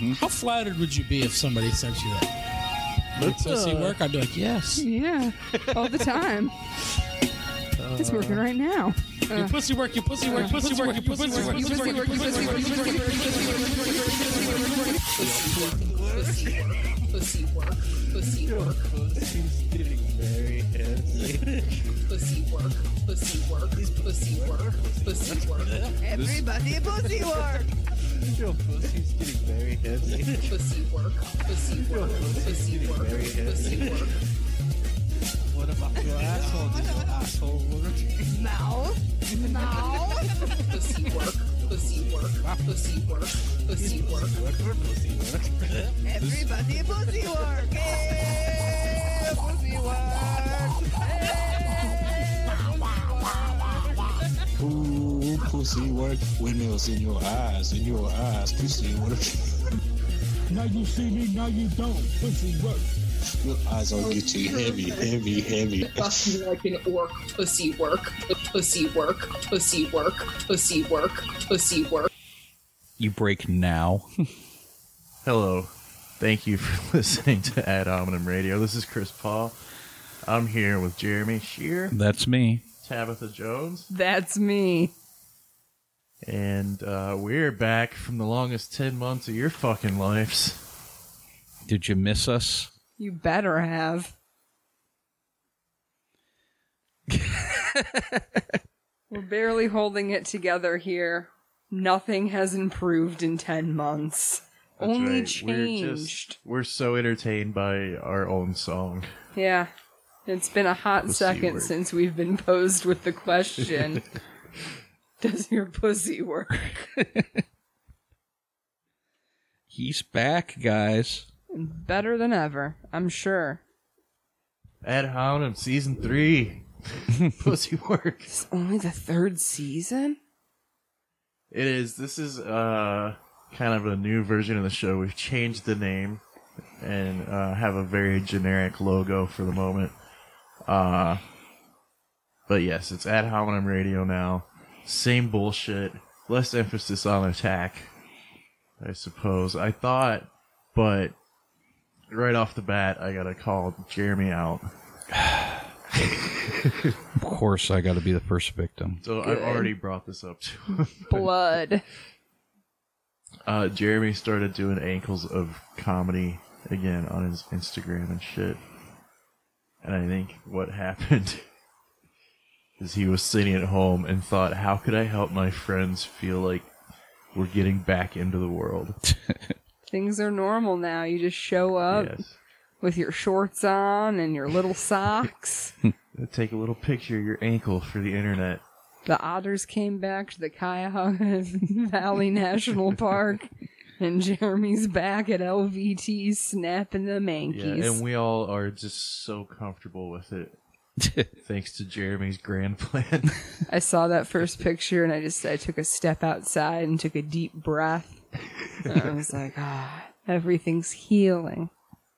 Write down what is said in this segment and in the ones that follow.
How flattered would you be if somebody sent you that? Pussy work? I'd be like, yes. Yeah, all the time. It's working right now. Your pussy work, your pussy work, pussy work, your pussy work, pussy work, your pussy work, Pussy work, pussy work. Pussy's getting very heavy. Pussy work, pussy work, pussy work, pussy work. Everybody pussy work. Your pussy's getting very heavy. Pussy work, pussy work, pussy work, pussy work. What about your asshole? Does your asshole work? Mouth. Pussy work, pussy work, pussy work, pussy work. Pussy work. Everybody pussy work. Hey, pussy work. Ooh, pussy work. Windmills in your eyes, pussy work. Now you see me, now you don't. Pussy work. Your eyes are getting heavy. Fucking like an orc. Pussy work, pussy work, pussy work, pussy work, pussy work. You break now. Hello. Thank you for listening to Ad Hominem Radio. This is Chris Paul. I'm here with Jeremy Shear, That's me. Tabitha Jones, That's me. and we're back from the longest 10 months of your fucking lives. Did you miss us? You better have. We're barely holding it together here. Nothing has improved in 10 months. That's Only right. changed. We're so entertained by our own song. Yeah. It's been a hot Pussy second work. since we've been posed with the question, does your pussy work? He's back, guys. Better than ever, I'm sure. Ad Hominem Season 3. Pussy work. It's only the 3rd season? It is. This is kind of a new version of the show. We've changed the name and have a very generic logo for the moment. But yes, it's Ad Hominem Radio now. Same bullshit. Less emphasis on attack, I suppose. I thought, but right off the bat, I gotta call Jeremy out. Of course, I got to be the first victim. So Good. I've already brought this up to him. Blood. Jeremy started doing ankles of comedy again on his Instagram and shit. And I think what happened is he was sitting at home and thought, how could I help my friends feel like we're getting back into the world? Things are normal now. You just show up Yes. with your shorts on and your little socks. Take a little picture of your ankle for the internet. The otters came back to the Cuyahoga Valley National Park, and Jeremy's back at LVT snapping the Yeah, mankeys. and we all are just so comfortable with it. Thanks to Jeremy's grand plan. I saw that first picture, and I took a step outside and took a deep breath. And I was like, everything's healing.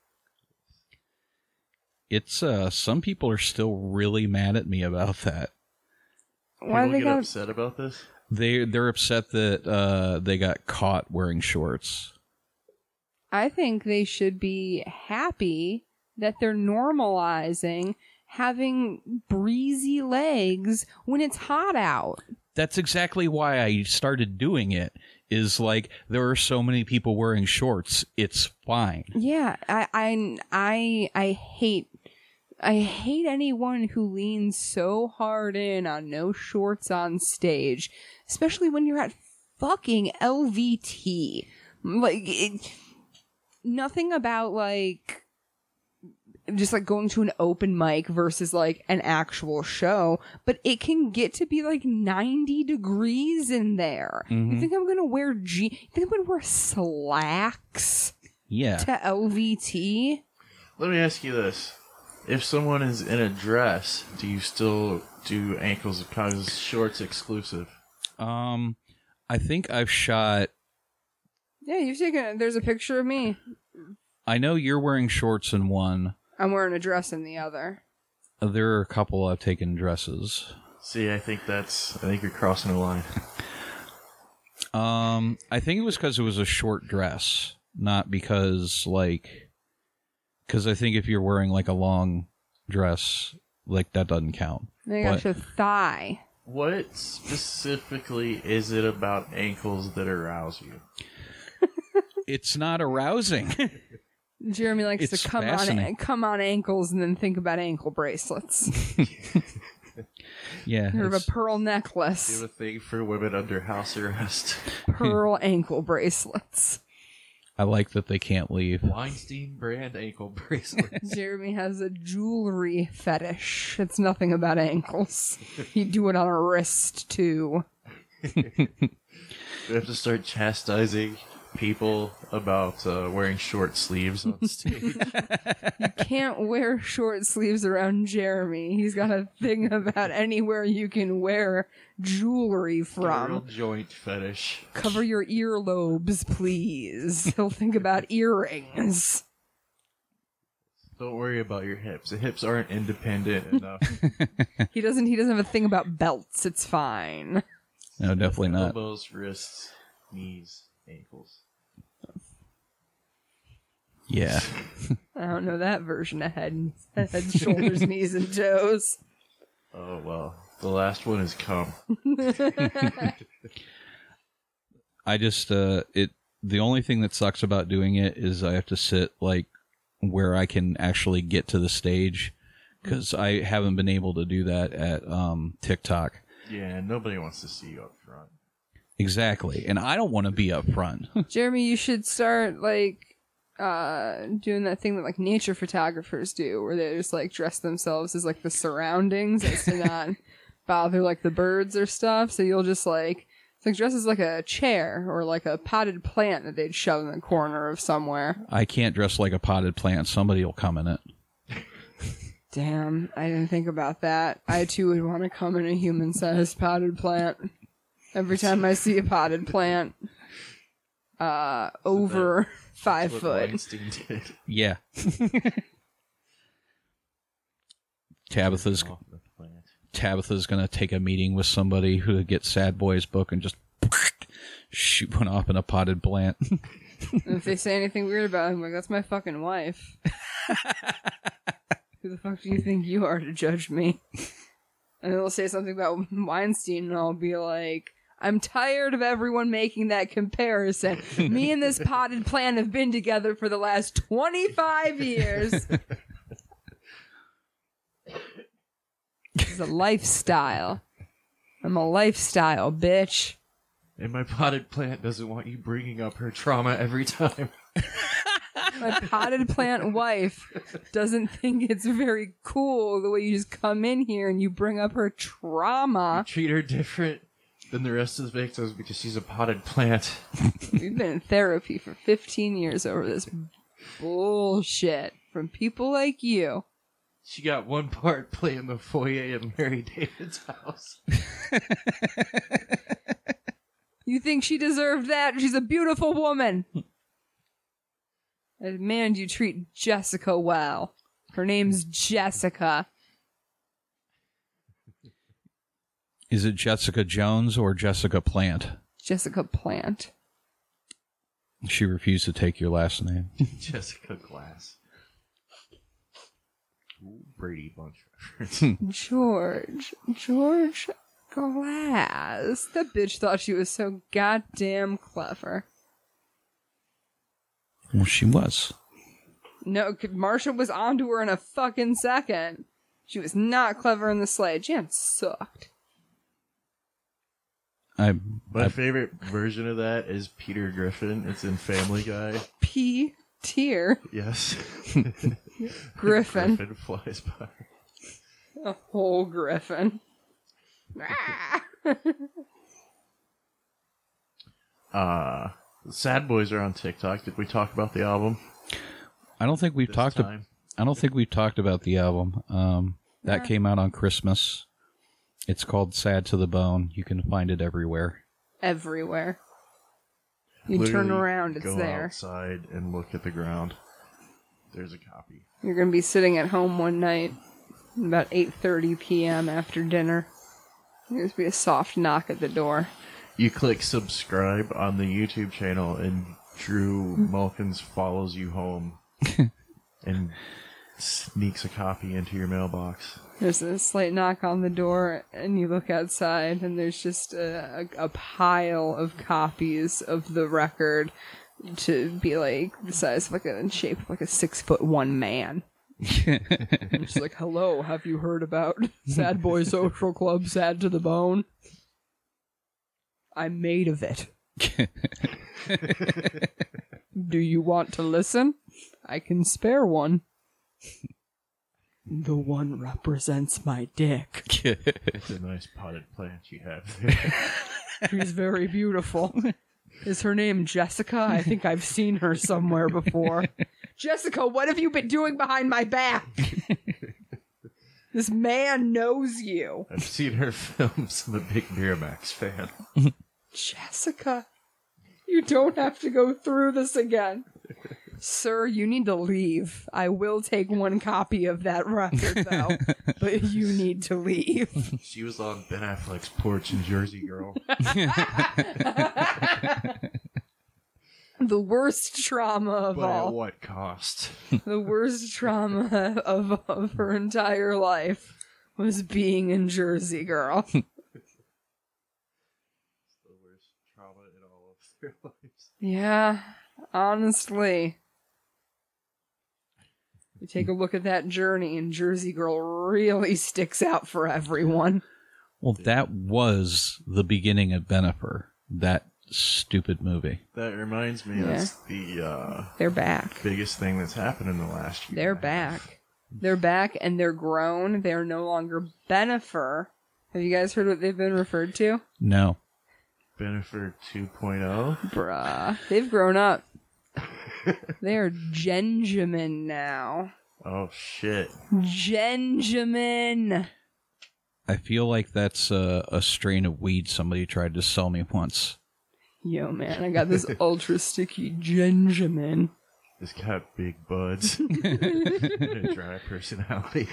It's some people are still really mad at me about that. Why People they get got upset about this? They're upset that they got caught wearing shorts. I think they should be happy that they're normalizing having breezy legs when it's hot out. That's exactly why I started doing it. Is like there are so many people wearing shorts. It's fine. Yeah, I hate anyone who leans so hard in on no shorts on stage, especially when you're at fucking LVT. Like, nothing about like just like going to an open mic versus like an actual show, but it can get to be like 90 degrees in there. You think I'm gonna wear you think I'm gonna wear slacks Yeah. to LVT? Let me ask you this. If someone is in a dress, do you still do ankles because shorts exclusive? I think I've shot. Yeah, you've taken. There's a picture of me. I know you're wearing shorts in one. I'm wearing a dress in the other. There are a couple I've taken dresses. See, I think you're crossing the line. I think it was because it was a short dress. not because I think if you're wearing like a long dress, like that doesn't count. They got your thigh. What specifically is it about ankles that arouse you? It's not arousing. Jeremy likes It's to fascinating. come on ankles and then think about ankle bracelets. Yeah. Or a it's- pearl Do you have necklace. a thing for women under house arrest? Pearl ankle bracelets. I like that they can't leave. Weinstein brand ankle bracelet. Jeremy has a jewelry fetish. It's nothing about ankles. He'd do it on a wrist, too. We have to start chastising people about wearing short sleeves on stage. Can't wear short sleeves around Jeremy. He's got a thing about anywhere you can wear jewelry A real from. joint fetish. Cover your earlobes, please. He'll think about earrings. Don't worry about your hips. The hips aren't independent enough. He doesn't have a thing about belts. It's fine. No, definitely not. Elbows, wrists, knees, ankles. Yeah. I don't know that version of head, shoulders, knees, and toes. Oh, well. The last one is cum. I just the only thing that sucks about doing it is I have to sit like where I can actually get to the stage, because I haven't been able to do that at TikTok. Yeah, nobody wants to see you up front. Exactly, and I don't want to be up front. Jeremy, you should start like doing that thing that like nature photographers do, where they just like dress themselves as like the surroundings as to not bother like the birds or stuff. So you'll just like it's like dress as like a chair or like a potted plant that they'd shove in the corner of somewhere. I can't dress like a potted plant. Somebody will come in it. Damn, I didn't think about that. I too would want to come in a human-sized potted plant. Every time I see a potted plant, over 5 What foot. Weinstein did. Yeah. Tabitha's Off the plant. Tabitha's gonna take a meeting with somebody who gets Sad Boy's book and just shoot one off in a potted plant. And if they say anything weird about him, like, that's my fucking wife. Who the fuck do you think you are to judge me? And they'll say something about Weinstein, and I'll be like, I'm tired of everyone making that comparison. Me and this potted plant have been together for the last 25 years. It's a lifestyle. I'm a lifestyle, bitch. And my potted plant doesn't want you bringing up her trauma every time. My potted plant wife doesn't think it's very cool the way you just come in here and you bring up her trauma. Treat her different than the rest of the victims because she's a potted plant. We've been in therapy for 15 years over this bullshit from people like you. She got one part playing the foyer of Mary David's house. You think she deserved that? She's a beautiful woman. I demand you treat Jessica well. Her name's Jessica. Is it Jessica Jones or Jessica Plant? Jessica Plant. She refused to take your last name. Jessica Glass. Ooh, Brady Bunch reference. George Glass. That bitch thought she was so goddamn clever. Well, she was. No, Marsha was onto her in a fucking second. She was not clever in the sleigh. Jan sucked. My favorite version of that is Peter Griffin. It's in Family Guy. P. Tier. Yes. Griffin. Griffin flies by. A whole griffin. Sad Boys are on TikTok. Did we talk about the album? I don't think we've this talked. time? I don't think we've talked about the album. That came out on Christmas. It's called "Sad to the Bone." You can find it everywhere. Everywhere. You turn Literally around, it's go there. outside and look at the ground. There's a copy. You're gonna be sitting at home one night, about 8:30 p.m. after dinner. There's be a soft knock at the door. You click subscribe on the YouTube channel, and Drew Mulkins follows you home and sneaks a copy into your mailbox. There's a slight knock on the door, and you look outside, and there's just a pile of copies of the record to be like the size of like in shape of like a 6'1" man. It's like, hello, have you heard about Sad Boy Social Club, Sad to the Bone? I'm made of it. Do you want to listen? I can spare one. The one represents my dick. It's a nice potted plant you have there. She's very beautiful. Is her name Jessica? I think I've seen her somewhere before. Jessica, what have you been doing behind my back? This man knows you. I've seen her films. I'm a big Miramax fan. Jessica, you don't have to go through this again. Sir, you need to leave. I will take one copy of that record, though, but you need to leave. She was on Ben Affleck's porch in Jersey Girl. The worst trauma of But all. at what cost? The worst trauma of her entire life was being in Jersey Girl. The worst trauma in all of their lives. Yeah, honestly. You take a look at that journey, and Jersey Girl really sticks out for everyone. Well, that was the beginning of Benifer. That stupid movie. That reminds me, Yeah. that's the They're back. biggest thing that's happened in the last year. They're and a half. back. They're back, and they're grown. They're no longer Benifer. Have you guys heard what they've been referred to? No. Benifer 2.0. Bruh. They've grown up. They are Genjamin now. Oh shit! Genjamin. I feel like that's a strain of weed somebody tried to sell me once. Yo, man, I got this ultra sticky Genjamin. It's got big buds and a dry personality.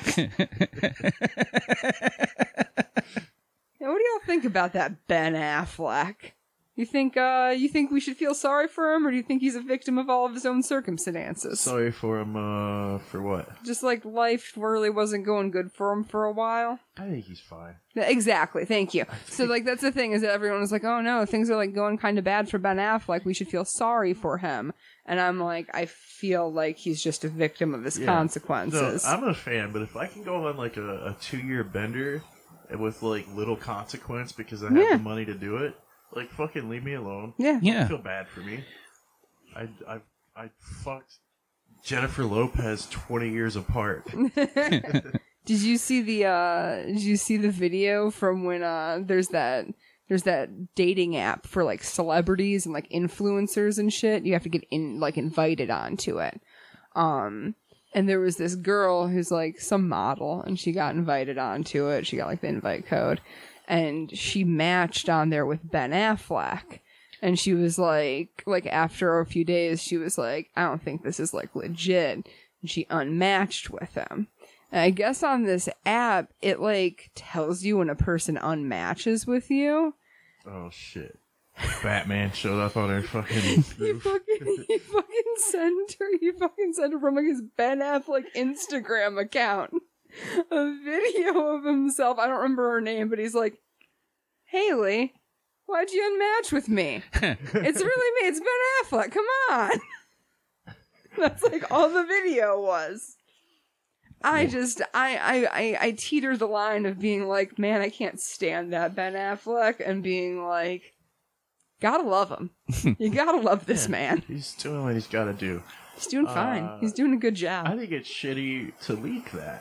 Now, what do y'all think about that Ben Affleck? You think we should feel sorry for him, or do you think he's a victim of all of his own circumstances? Sorry for him. For what? Just like life really wasn't going good for him for a while. I think he's fine. Exactly, thank you. So like that's the thing, is that everyone was like, oh no, things are like going kind of bad for Ben Affleck, we should feel sorry for him. And I'm like, I feel like he's just a victim of his consequences. No, I'm a fan, but if I can go on like a 2-year bender with like little consequence because I have the money to do it, like fucking leave me alone. Yeah. Don't feel bad for me. I fucked Jennifer Lopez 20 years apart. Did you see the video from when there's that dating app for like celebrities and like influencers and shit? You have to get invited onto it. And there was this girl who's like some model, and she got invited onto it. She got like the invite code, and she matched on there with Ben Affleck. And she was like after a few days, she was like, I don't think this is like legit. And she unmatched with him. And I guess on this app, it like tells you when a person unmatches with you. Oh shit. Batman showed up on her fucking He fucking sent her from like his Ben Affleck Instagram account a video of himself. I don't remember her name, but he's like, Haley, why'd you unmatch with me? It's really me. It's Ben Affleck. Come on. That's like all the video was. I teeter the line of being like, man, I can't stand that Ben Affleck, and being like, gotta love him. You gotta love this man. He's doing what he's gotta do. He's doing fine. He's doing a good job. I think it's shitty to leak that.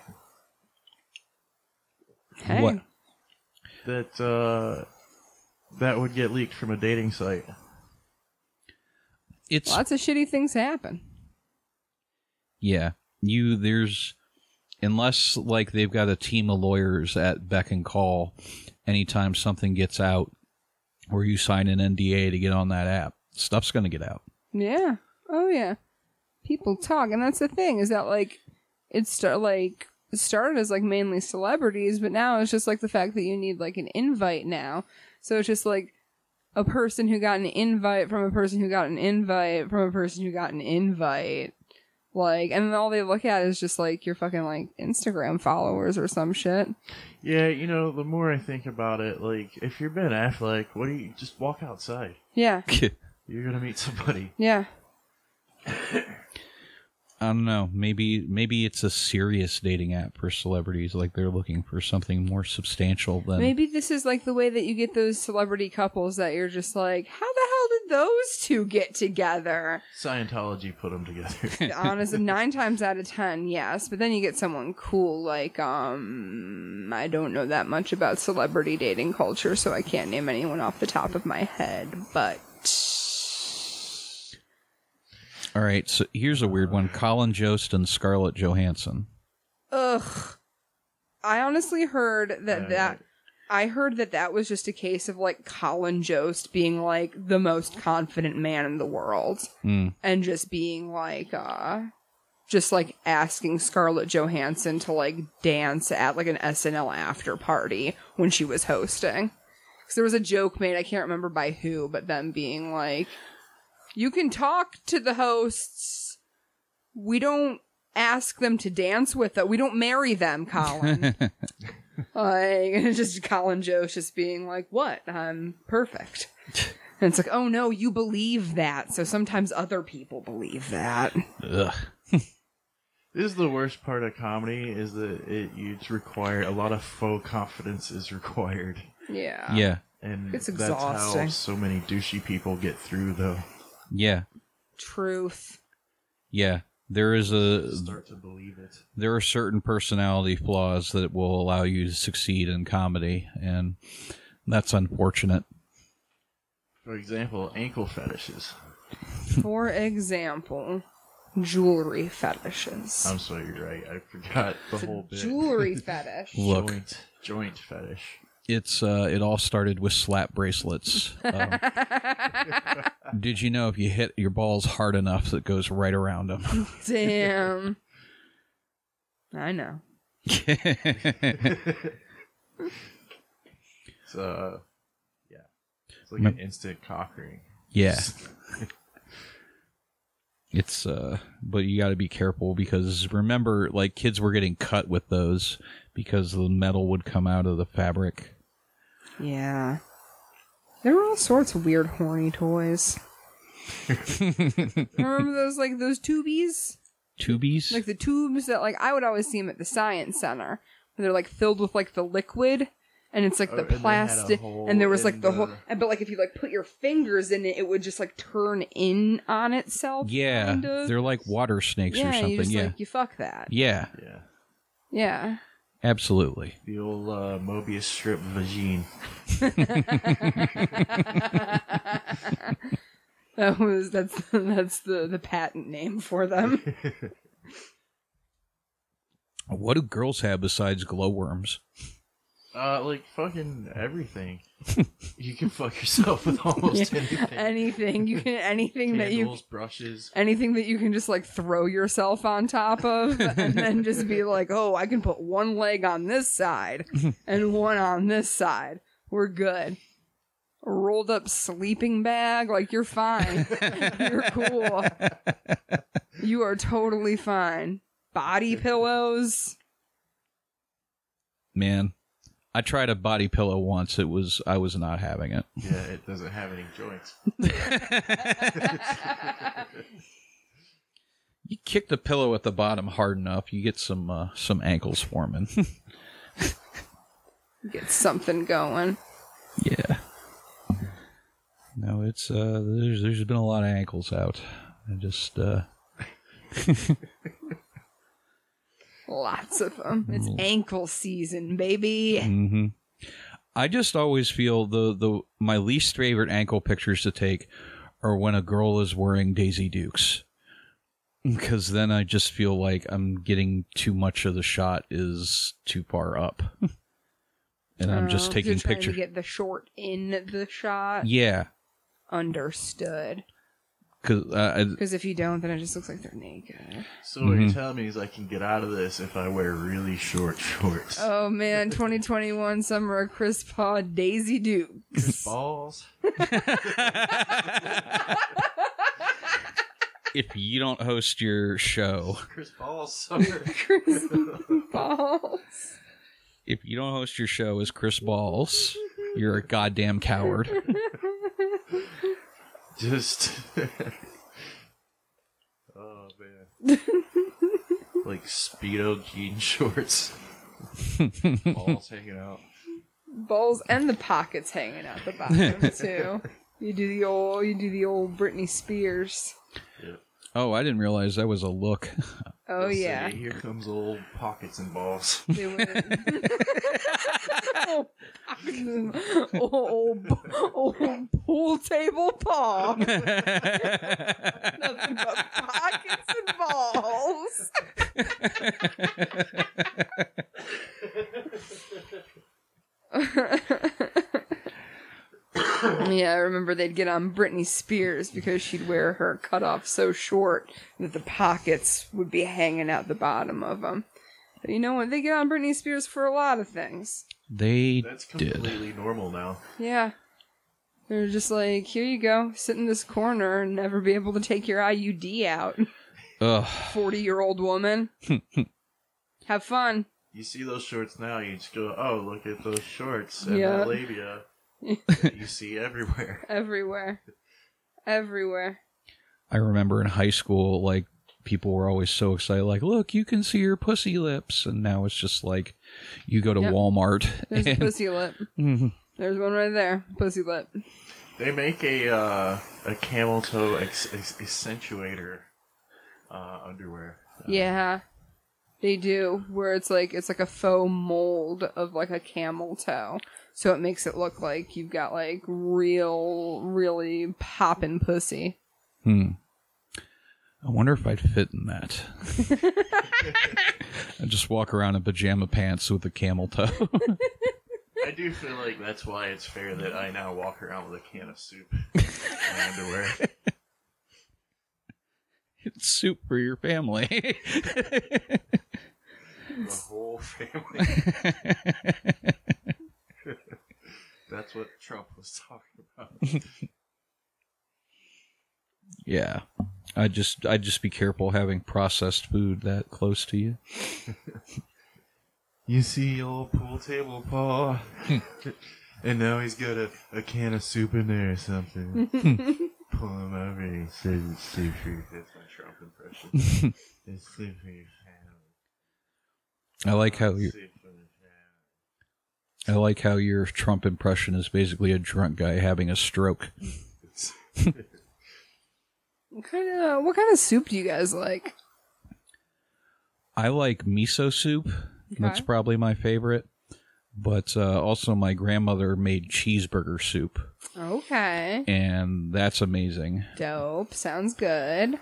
Hey. What? That would get leaked from a dating site. It's Lots of shitty things happen. yeah. Unless like they've got a team of lawyers at beck and call, anytime something gets out, or you sign an NDA to get on that app, stuff's gonna get out. Yeah. Oh yeah. People talk, and that's the thing, is that like it started as like mainly celebrities, but now it's just like the fact that you need like an invite now. So it's just like a person who got an invite from a person who got an invite from a person who got an invite. Like, and then all they look at is just like your fucking like Instagram followers or some shit. Yeah, you know, the more I think about it, like, if you're Ben Affleck, what do you just walk outside? Yeah. You're gonna meet somebody. Yeah. I don't know. Maybe it's a serious dating app for celebrities. Like they're looking for something more substantial than. Maybe this is like the way that you get those celebrity couples that you're just like, how the hell did those two get together? Scientology put them together. Honestly, 9 times out of 10, yes. But then you get someone cool like, I don't know that much about celebrity dating culture, so I can't name anyone off the top of my head, but... All right, so here's a weird one. Colin Jost and Scarlett Johansson. Ugh. I honestly heard I heard that was just a case of, like, Colin Jost being, like, the most confident man in the world. And just being, like, asking Scarlett Johansson to, like, dance at, like, an SNL after party when she was hosting. Because there was a joke made, I can't remember by who, but them being, like, you can talk to the hosts. We don't ask them to dance with us. We don't marry them, Colin. Like, just Colin Jost just being like, what? I'm perfect. And it's like, oh no, you believe that. So sometimes other people believe that. Ugh. This is the worst part of comedy, is that it's required, a lot of faux confidence is required. Yeah. Yeah. And It's that's exhausting. how so many douchey people get through, though. Yeah. Truth. Yeah. There is Start to believe it. there are certain personality flaws that will allow you to succeed in comedy, and that's unfortunate. For example, ankle fetishes. For example, jewelry fetishes. I'm sorry, you're right. I forgot the whole bit. Jewelry fetish. Look, Joint fetish. it's it all started with slap bracelets. Did you know if you hit your balls hard enough, it goes right around them? Damn. I know. So, yeah. It's like an instant cock ring. Yeah. It's but you got to be careful, because remember, like, kids were getting cut with those because the metal would come out of the fabric. Yeah. There were all sorts of weird horny toys. Remember those, like, those tubies? Tubies? Like the tubes that, like, I would always see them at the science center. Where they're, like, filled with, like, the liquid. And it's, like, the and they had a plastic. hole And there was, like, in the whole... the- But, like, if you, like, put your fingers in it, it would just, like, turn in on itself. Yeah, kind of. they're like water snakes Yeah, or something. you just, Yeah, like, you fuck that. yeah, Yeah. Yeah. absolutely. The old Mobius strip vagine. That's the patent name for them. What do girls have besides glowworms? Like fucking everything. You can fuck yourself with almost anything. Anything that you Candles, brushes. anything that you can just like throw yourself on top of and then just be like, oh, I can put one leg on this side and one on this side. We're good. A rolled up sleeping bag, like you're fine. You're cool. You are totally fine. Body pillows. Man, I tried a body pillow once. I was not having it. Yeah, it doesn't have any joints. You kick the pillow at the bottom hard enough, you get some ankles forming. Get something going. Yeah. No, it's there's been a lot of ankles out. I just Lots of them. It's ankle season, baby. Mm-hmm. I just always feel my least favorite ankle pictures to take are when a girl is wearing Daisy Dukes, because then I just feel like I'm getting too much of the shot is too far up, and I'm just taking you're trying pictures. to get the short in the shot. Yeah, Understood. Because if you don't, then it just looks like they're naked. So what you're telling me is I can get out of this if I wear really short shorts. Oh man, 2021 summer of Chris Paul Daisy Dukes. Balls. If you don't host your show, Chris Paul's summer. Chris Balls. if you don't host your show as Chris Balls, you're a goddamn coward. Just. Oh man. Like Speedo jean shorts. Balls hanging out. Balls and the pockets hanging out the bottom too. You do the old Britney Spears. Yep. Oh, I didn't realize that was a look. Oh Let's yeah. see, here comes old pockets and balls. They went old pool table paw. Nothing but pockets and balls. Yeah, I remember they'd get on Britney Spears because she'd wear her cut off so short that the pockets would be hanging out the bottom of them. But you know what? They get on Britney Spears for a lot of things. They That's did. completely normal now. Yeah. They're just like, here you go, sit in this corner and never be able to take your IUD out. Ugh. 40-year-old woman. Have fun. You see those shorts now, you just go, oh, look at those shorts and Yeah. that labia. You see everywhere. Everywhere. Everywhere. I remember in high school, like, people were always so excited, like, look, you can see your pussy lips. And now it's just like, you go to Yep. Walmart. There's a and- pussy lip. Mhm. There's one right there. Pussy lip. They make a camel toe accentuator underwear. Yeah. They do, where it's like a faux mold of like a camel toe. So it makes it look like you've got like really poppin' pussy. I wonder if I'd fit in that. I just walk around in pajama pants with a camel toe. I do feel like that's why it's fair that I now walk around with a can of soup in my underwear. It's soup for your family. The whole family. That's what Trump was talking about. Yeah. I'd just be careful having processed food that close to you. You see old pool table Paul, and now he's got a can of soup in there or something. Pull him over and he says it's soup for your, that's my Trump impression. It's soup for your family. I like how Soup for the family. I like how your Trump impression is basically a drunk guy having a stroke. What kind of soup do you guys like? I like miso soup. That's probably my favorite. But also my grandmother made cheeseburger soup. Okay. And that's amazing. Dope. Sounds good.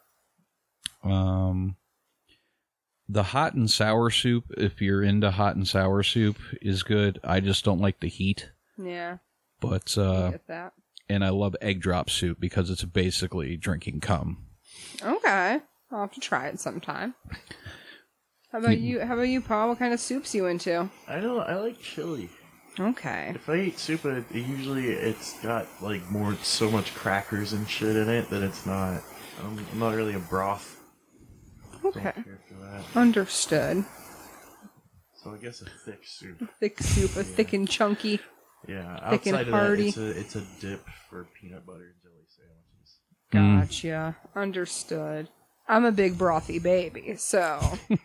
The hot and sour soup, if you're into hot and sour soup, is good. I just don't like the heat. Yeah. But I get that. and I love egg drop soup because it's basically drinking cum. Okay. I'll have to try it sometime. How about you? How about you, Paul? What kind of soups you into? I like chili. Okay. If I eat soup, it's got like so much crackers and shit in it that it's not. I'm not really a broth. Okay. Don't care for that. Understood. So I guess a thick soup. Thick soup, a thick and chunky. Yeah. Thick and Outside of hearty. that, it's a dip for peanut butter and jelly sandwiches. Gotcha. Understood. I'm a big brothy baby, so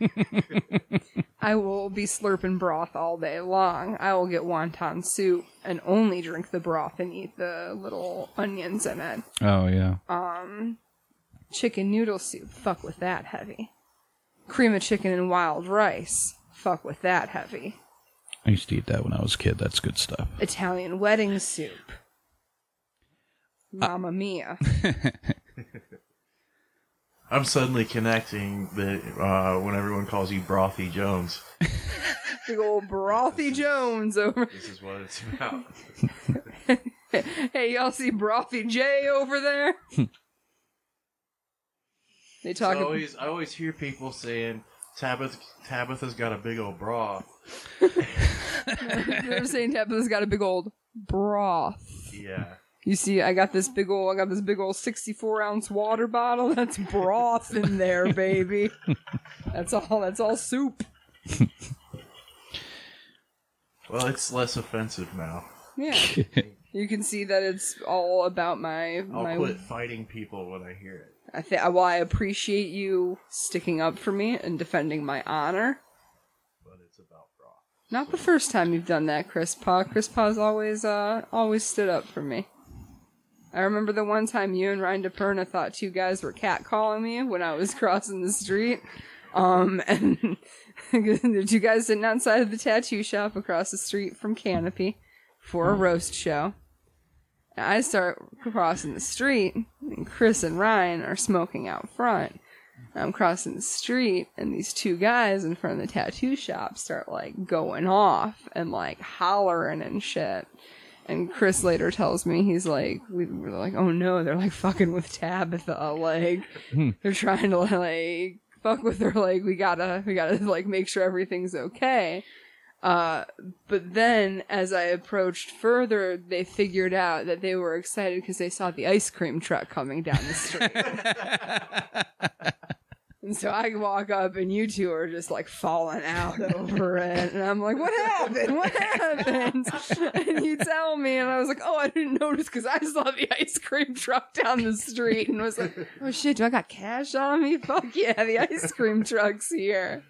I will be slurping broth all day long. I will get wonton soup and only drink the broth and eat the little onions in it. Oh, yeah. Chicken noodle soup, fuck with that heavy. Cream of chicken and wild rice, fuck with that heavy. I used to eat that when I was a kid. That's good stuff. Italian wedding soup. Mamma mia. I'm suddenly connecting that when everyone calls you Brothy Jones, Big old Brothy Jones over. this is what it's about. Hey, y'all see Brothy J over there? They talk. I always hear people saying Tabitha's got a big old bra. They're saying Tabitha's got a big old broth. Yeah. You see, I got this big old 64-ounce water bottle. That's broth in there, baby. That's all soup. Well, it's less offensive now. Yeah. You can see that it's all about my. I'll quit fighting people when I hear it. I appreciate you sticking up for me and defending my honor. But it's about broth. Not the first time you've done that, Chris Pa. Chris Pa's always stood up for me. I remember the one time you and Ryan DePerna thought two guys were catcalling me when I was crossing the street. And the two guys sitting outside of the tattoo shop across the street from Canopy for a roast show. And I start crossing the street, and Chris and Ryan are smoking out front. I'm crossing the street, and these two guys in front of the tattoo shop start, like, going off and, like, hollering and shit. And Chris later tells me, he's like, we're like, oh no, they're, like, fucking with Tabitha. Like, they're trying to, like, fuck with her. Like, we gotta, like, make sure everything's okay. But then, as I approached further, they figured out that they were excited because they saw the ice cream truck coming down the street. And so I walk up, and you two are just, like, falling out over it. And I'm like, what happened? What happened? And you tell me, and I was like, oh, I didn't notice because I saw the ice cream truck down the street. And was like, oh, shit, do I got cash on me? Fuck yeah, the ice cream truck's here.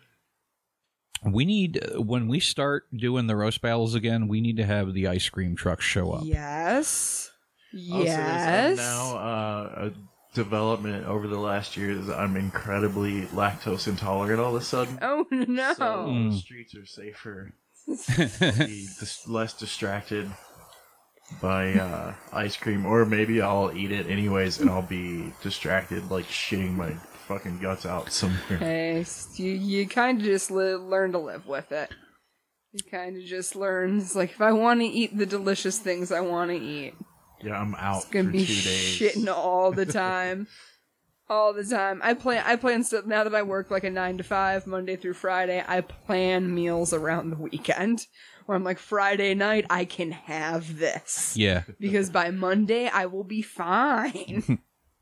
We need, when we start doing the roast battles again, we need to have the ice cream truck show up. Yes. Also, Yes. now, a development over the last year is I'm incredibly lactose intolerant all of a sudden. Oh, no. So the streets are safer. Be less distracted by ice cream, or maybe I'll eat it anyways and I'll be distracted, like shitting my fucking guts out somewhere. Hey, you kind of just learn to live with it. You kind of just learn, it's like, if I want to eat the delicious things I want to eat, Yeah, I'm out it's gonna for be 2 days. shitting all the time. All the time. I plan stuff, now that I work like a 9 to 5, Monday through Friday, I plan meals around the weekend. Where I'm like, Friday night, I can have this. Yeah. Because by Monday, I will be fine.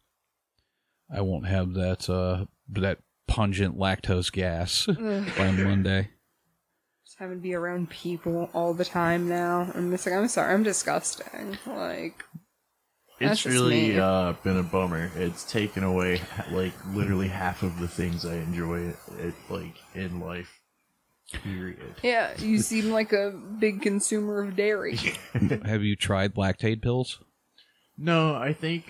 I won't have that pungent lactose gas by Monday. Just having to be around people all the time now. I'm just like, I'm sorry, I'm disgusting. Like, that's It's just really me. been a bummer. It's taken away like literally half of the things I enjoy like in life. Period. Yeah, you seem like a big consumer of dairy. Have you tried lactate pills? No, I think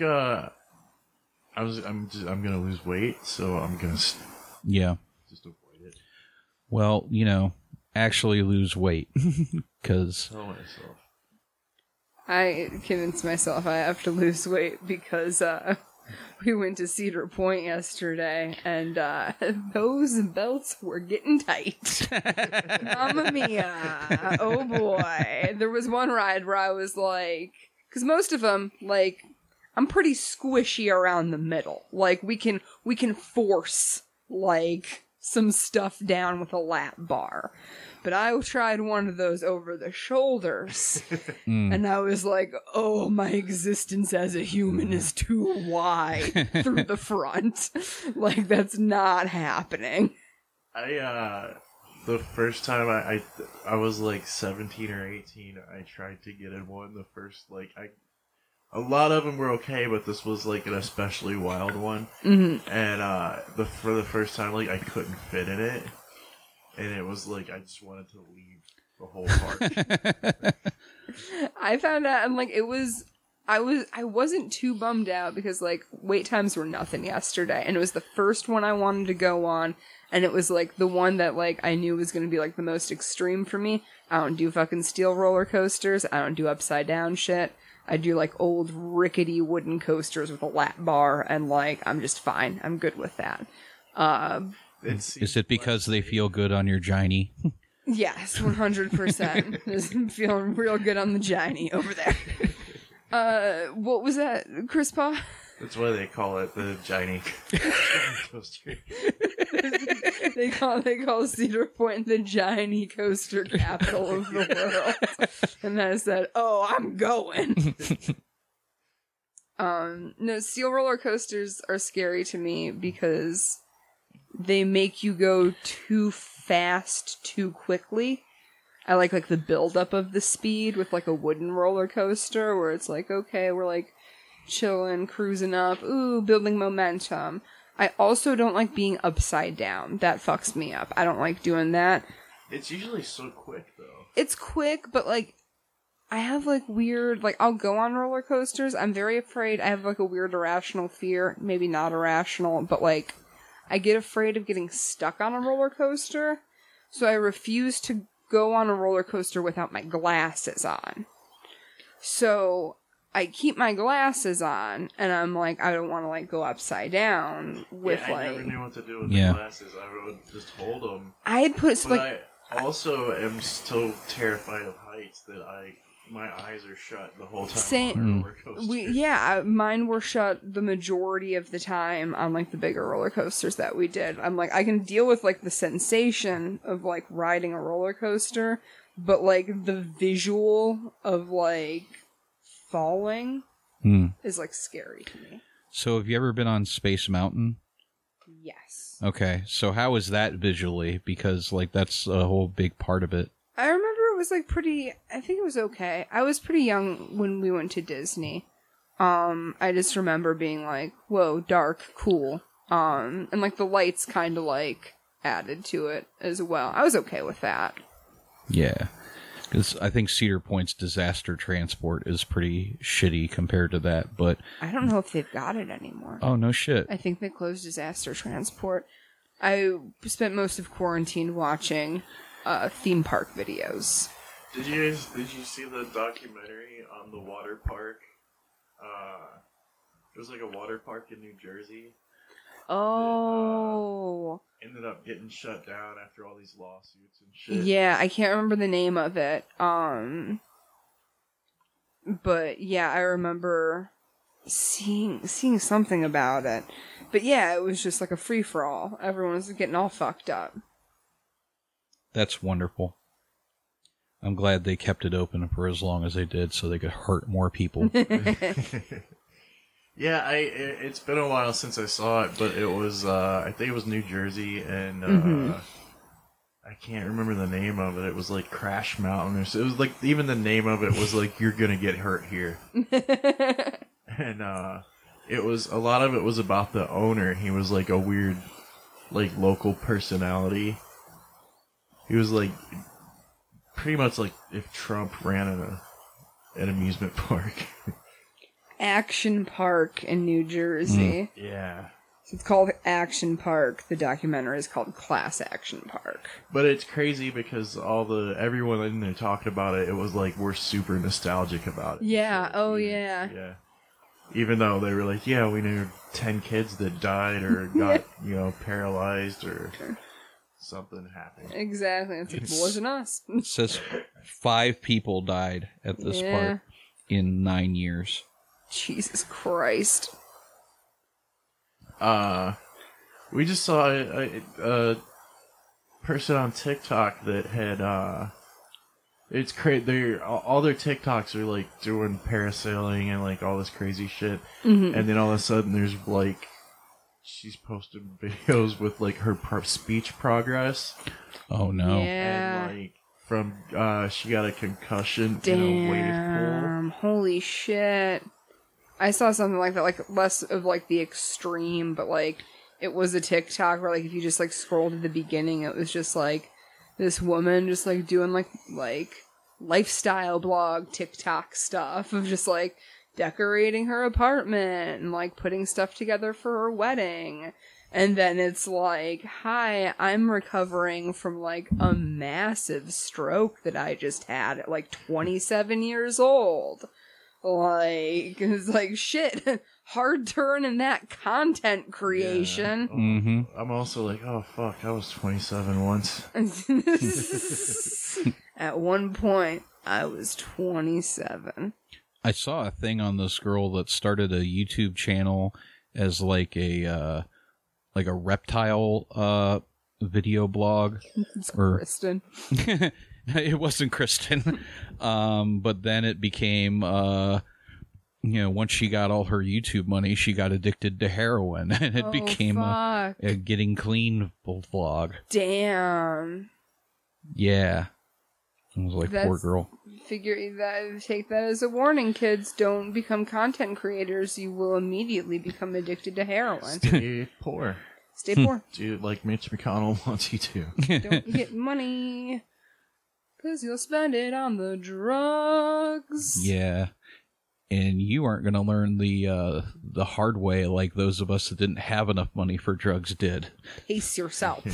I'm gonna lose weight, so I'm gonna Yeah. just avoid it. Well, actually lose weight. Because Tell myself. I convinced myself I have to lose weight because we went to Cedar Point yesterday, and those belts were getting tight. Mamma mia. Oh boy. There was one ride where I was like, because most of them, like, I'm pretty squishy around the middle. Like, we can force, like, some stuff down with a lap bar. But I tried one of those over the shoulders, and I was like, oh, my existence as a human is too wide through the front. Like, that's not happening. The first time I was like 17 or 18, I tried to get in one. The first, a lot of them were okay, but this was like an especially wild one. Mm-hmm. And for the first time, like, I couldn't fit in it. And it was like, I just wanted to leave the whole park. I found out, and like, I wasn't too bummed out because, like, wait times were nothing yesterday. And it was the first one I wanted to go on. And it was, like, the one that, like, I knew was going to be, like, the most extreme for me. I don't do fucking steel roller coasters. I don't do upside down shit. I do, like, old rickety wooden coasters with a lap bar. And, like, I'm just fine. I'm good with that. is it because they feel good on your giny? Yes, 100%. Just feeling real good on the giny over there. What was that, Chris Pa? That's why they call it the Giant Coaster. They call Cedar Point the giant coaster capital of the world. And I said, "Oh, I'm going." No, steel roller coasters are scary to me because they make you go too fast too quickly. I like the buildup of the speed with like a wooden roller coaster where it's like, okay, we're like chilling, cruising up, building momentum. I also don't like being upside down. That fucks me up. I don't like doing that. It's usually so quick, though. It's quick, but I have weird, I'll go on roller coasters. I'm very afraid. I have a weird irrational fear. Maybe not irrational, but I get afraid of getting stuck on a roller coaster. So I refuse to go on a roller coaster without my glasses on. So I keep my glasses on, and I'm I don't want to go upside down with I never knew what to do with the glasses. I would just hold them. I had put I also am so terrified of heights that my eyes are shut the whole time on a roller coaster. Mine were shut the majority of the time on the bigger roller coasters that we did. I'm I can deal with the sensation of riding a roller coaster, but the visual of falling is scary to me. So have you ever been on Space Mountain? Yes. Okay, so how is that visually? Because that's a whole big part of it. I remember it was I think it was okay. I was pretty young when we went to Disney. I just remember being whoa, dark, cool. And the lights kind of added to it as well. I was okay with that. Yeah. Because I think Cedar Point's disaster transport is pretty shitty compared to that, but... I don't know if they've got it anymore. Oh, no shit. I think they closed disaster transport. I spent most of quarantine watching theme park videos. Did you see the documentary on the water park? It was a water park in New Jersey. Oh. That, ended up getting shut down after all these lawsuits and shit. Yeah, I can't remember the name of it. But yeah, I remember seeing something about it. But yeah, it was just a free-for-all. Everyone was getting all fucked up. That's wonderful. I'm glad they kept it open for as long as they did so they could hurt more people. Yeah, it's been a while since I saw it, but it was, I think it was New Jersey, and I can't remember the name of it. It was Crash Mountain, or so. It was even the name of it was you're gonna get hurt here. And, it was, a lot of it was about the owner. He was a weird, local personality. He was pretty much if Trump ran an amusement park. Action Park in New Jersey. Yeah. So it's called Action Park. The documentary is called Class Action Park. But it's crazy because everyone in there talking about it, it was we're super nostalgic about it. Yeah, so, yeah. Even though they were we knew 10 kids that died or got, paralyzed or something happened. Exactly. It wasn't us. It says 5 people died at this park in 9 years. Jesus Christ. We just saw a person on TikTok that had, it's crazy. All their TikToks are doing parasailing and all this crazy shit. Mm-hmm. And then all of a sudden there's she's posting videos with her speech progress. Oh no. Yeah. And from, she got a concussion Damn. in a wave pool. Holy shit. I saw something like that, less of the extreme, but it was a TikTok where if you just scroll to the beginning, it was just this woman just doing lifestyle blog TikTok stuff of just decorating her apartment and putting stuff together for her wedding. And then it's hi, I'm recovering from a massive stroke that I just had at 27 years old. It's shit, hard turn in that content creation. Yeah. Mm-hmm. I'm also oh fuck, I was 27 once. At one point, I was 27. I saw a thing on this girl that started a YouTube channel as like a reptile video blog. It's Kristen. It wasn't Kristen. But then it became once she got all her YouTube money, she got addicted to heroin, and it became a getting clean vlog. Damn. Yeah. I was like, poor girl. Take that as a warning, kids. Don't become content creators. You will immediately become addicted to heroin. Stay poor. Stay poor. Do it like Mitch McConnell wants you to. Don't get money, because you'll spend it on the drugs. Yeah. And you aren't going to learn the hard way like those of us that didn't have enough money for drugs did. Pace yourself.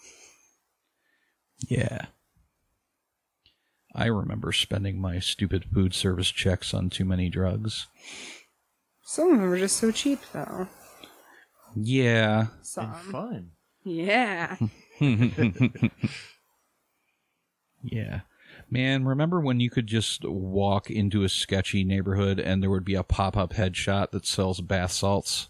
Yeah. I remember spending my stupid food service checks on too many drugs. Some of them are just so cheap, though. Yeah. Some. And fun. Yeah. Yeah. Man, remember when you could just walk into a sketchy neighborhood and there would be a pop-up headshot that sells bath salts?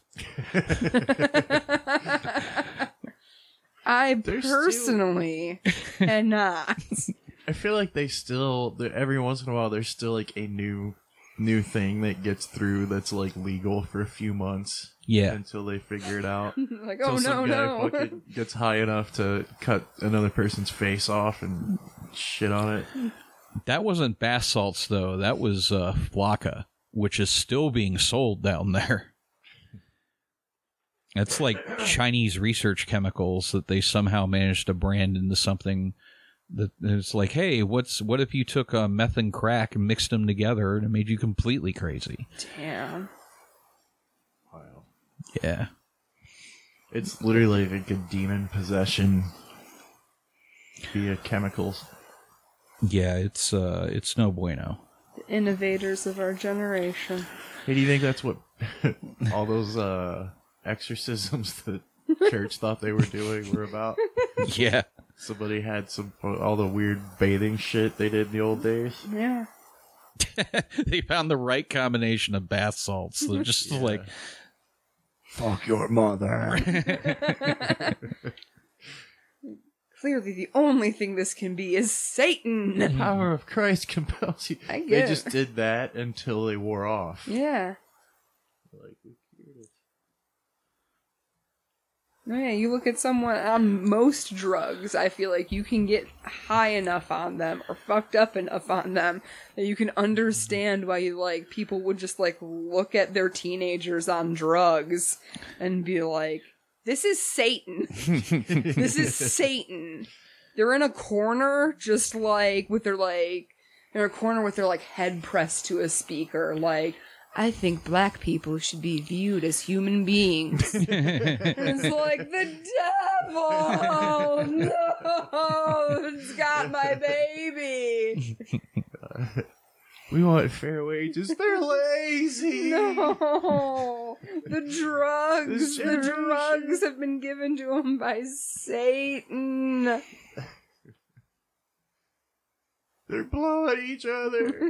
I There's personally cannot. I feel like they still, every once in a while, there's still like a new thing that gets through that's like legal for a few months. Yeah. Until they figure it out. Like, Until oh some no, guy no. fucking gets high enough to cut another person's face off and shit on it. That wasn't bath salts, though. That was Flocka, which is still being sold down there. It's like Chinese research chemicals that they somehow managed to brand into something that it's like, hey, what if you took meth and crack and mixed them together and it made you completely crazy? Damn. Wow. Yeah. It's literally like a demon possession via chemicals. Yeah, it's no bueno. The innovators of our generation. Hey, do you think that's what all those exorcisms that church thought they were doing were about? Yeah. Somebody had all the weird bathing shit they did in the old days. Yeah. They found the right combination of bath salts. They're just like, fuck your mother. Clearly, the only thing this can be is Satan. The power of Christ compels you. I get They it. just did that until they wore off. Yeah. Like, we cured it. No, yeah, you look at someone on most drugs, I feel like you can get high enough on them or fucked up enough on them that you can understand why people would just look at their teenagers on drugs and be like, this is Satan. This is Satan. They're in a corner just with their head pressed to a speaker, I think black people should be viewed as human beings. And it's like, the devil! No! It's got my baby! We want fair wages. They're lazy. No! The drugs! This The generation. drugs have been given to him by Satan! They're blowing each other.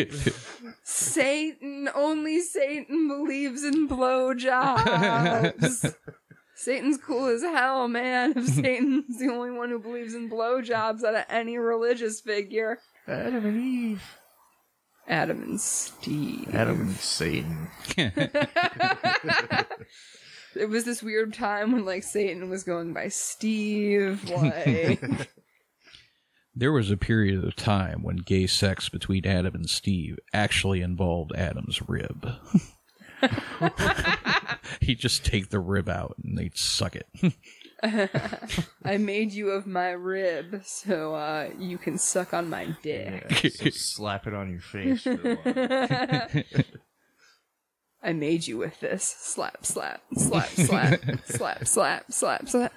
Satan! Only Satan believes in blowjobs! Satan's cool as hell, man. If Satan's the only one who believes in blowjobs out of any religious figure. Adam and Eve. Adam and Steve. Adam and Satan. It was this weird time when Satan was going by Steve, there was a period of time when gay sex between Adam and Steve actually involved Adam's rib. He'd just take the rib out and they'd suck it. I made you of my rib, so you can suck on my dick. Yeah, so slap it on your face for a while. I made you with this. Slap, slap, slap, slap, slap, slap, slap, slap.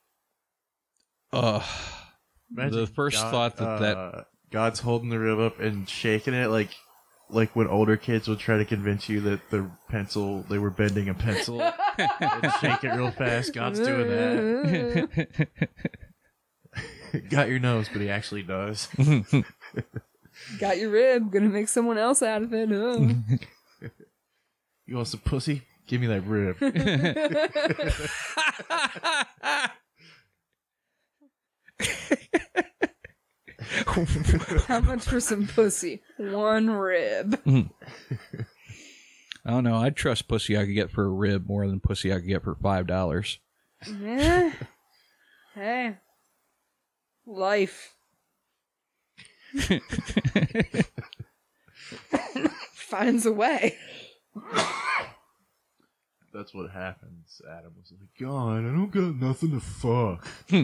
Imagine the first thought that God's holding the rib up and shaking it like when older kids would try to convince you that they were bending a pencil and shake it real fast. God's doing that. Got your nose, but he actually does. Got your rib. Gonna make someone else out of it. Oh. You want some pussy? Give me that rib. How much for some pussy? 1 rib. I don't know. I'd trust pussy I could get for a rib more than pussy I could get for $5. Yeah. Hey. Life. Finds a way. That's what happens. Adam was like, God, I don't got nothing to fuck.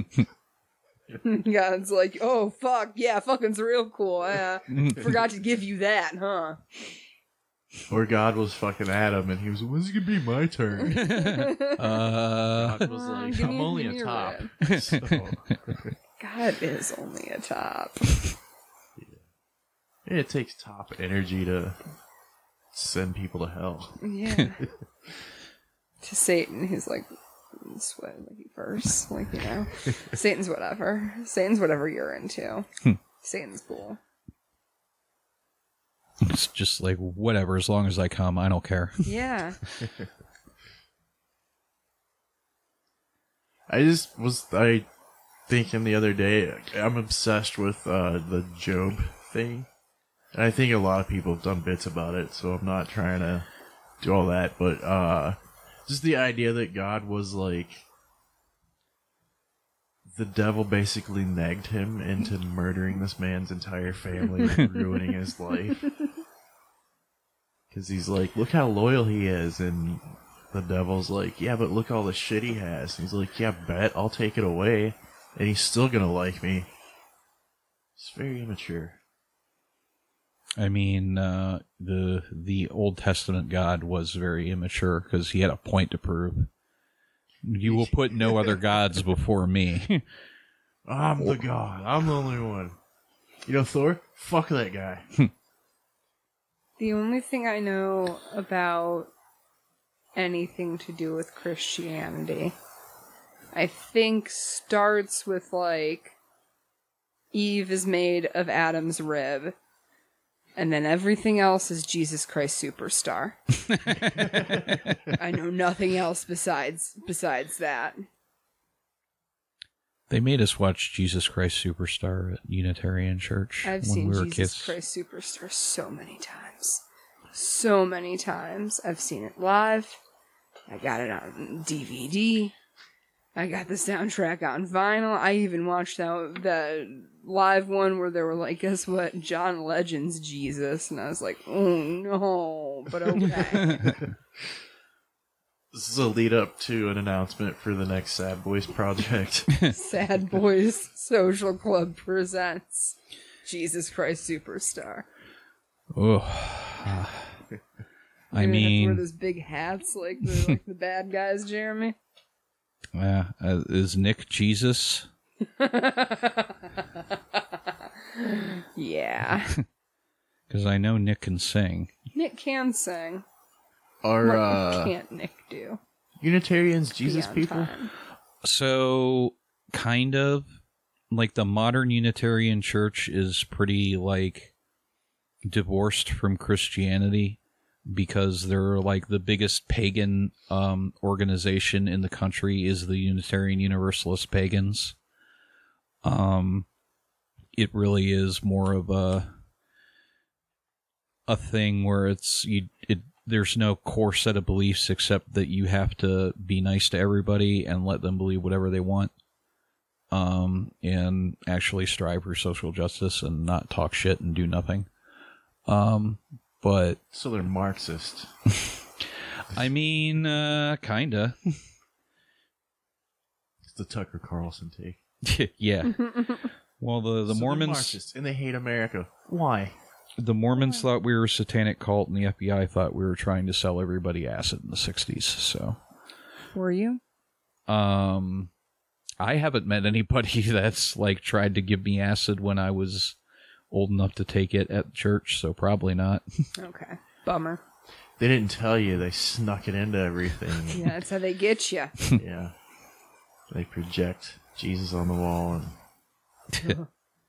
God's like, oh, fuck. Yeah, fucking's real cool. I forgot to give you that, huh? Or God was fucking Adam, and he was, when's it gonna be my turn? God was like, give I'm me- only give a me your top. rib. So, God is only a top. it takes top energy to send people to hell. Yeah. To Satan, he's like, sweat like you first. Like, you know. Satan's whatever. Satan's whatever you're into. Satan's cool. It's just like, whatever, as long as I come, I don't care. Yeah. I thinking the other day, I'm obsessed with the Job thing. And I think a lot of people have done bits about it, so I'm not trying to do all that. But just the idea that God was like, the devil basically nagged him into murdering this man's entire family and ruining his life. Because he's like, look how loyal he is. And the devil's like, yeah, but look all the shit he has. And he's like, yeah, bet, I'll take it away. And he's still gonna like me. It's very immature. I mean, the Old Testament God was very immature because he had a point to prove. You will put no other gods before me. I'm the god. I'm the only one. You know Thor? Fuck that guy. The only thing I know about anything to do with Christianity, I think starts with, like, Eve is made of Adam's rib, and then everything else is Jesus Christ Superstar. I know nothing else besides that. They made us watch Jesus Christ Superstar at Unitarian Church I've when seen we were Jesus kids. Christ Superstar so many times. So many times. I've seen it live. I got it on DVD. I got the soundtrack on vinyl. I even watched the live one where they were like, guess what? John Legend's Jesus. And I was like, oh no, but okay. This is a lead up to an announcement for the next Sad Boys project. Sad Boys Social Club presents Jesus Christ Superstar. Oh, I You're gonna have to wear mean, those big hats like the bad guys, Jeremy. is Nick Jesus? Yeah. Because I know Nick can sing. Nick can sing. Are What can't Nick do? Unitarians Be Jesus on people? time. So, kind of. Like, the modern Unitarian Church is pretty, like, divorced from Christianity because they're, like, the biggest pagan organization in the country is the Unitarian Universalist Pagans. It really is more of a thing where there's no core set of beliefs except that you have to be nice to everybody and let them believe whatever they want. And actually strive for social justice and not talk shit and do nothing. But So they're Marxist. I mean, kinda. It's the Tucker Carlson take. Yeah. Well, the So they're Mormons, Marxist, and they hate America. Why? the Mormons thought we were a satanic cult, and the FBI thought we were trying to sell everybody acid in the 60s. So, Were you? I haven't met anybody that's like tried to give me acid when I was old enough to take it at church. So probably not. Okay. Bummer. They didn't tell you. They snuck it into everything. Yeah, that's how they get you. Yeah. They project Jesus on the wall. And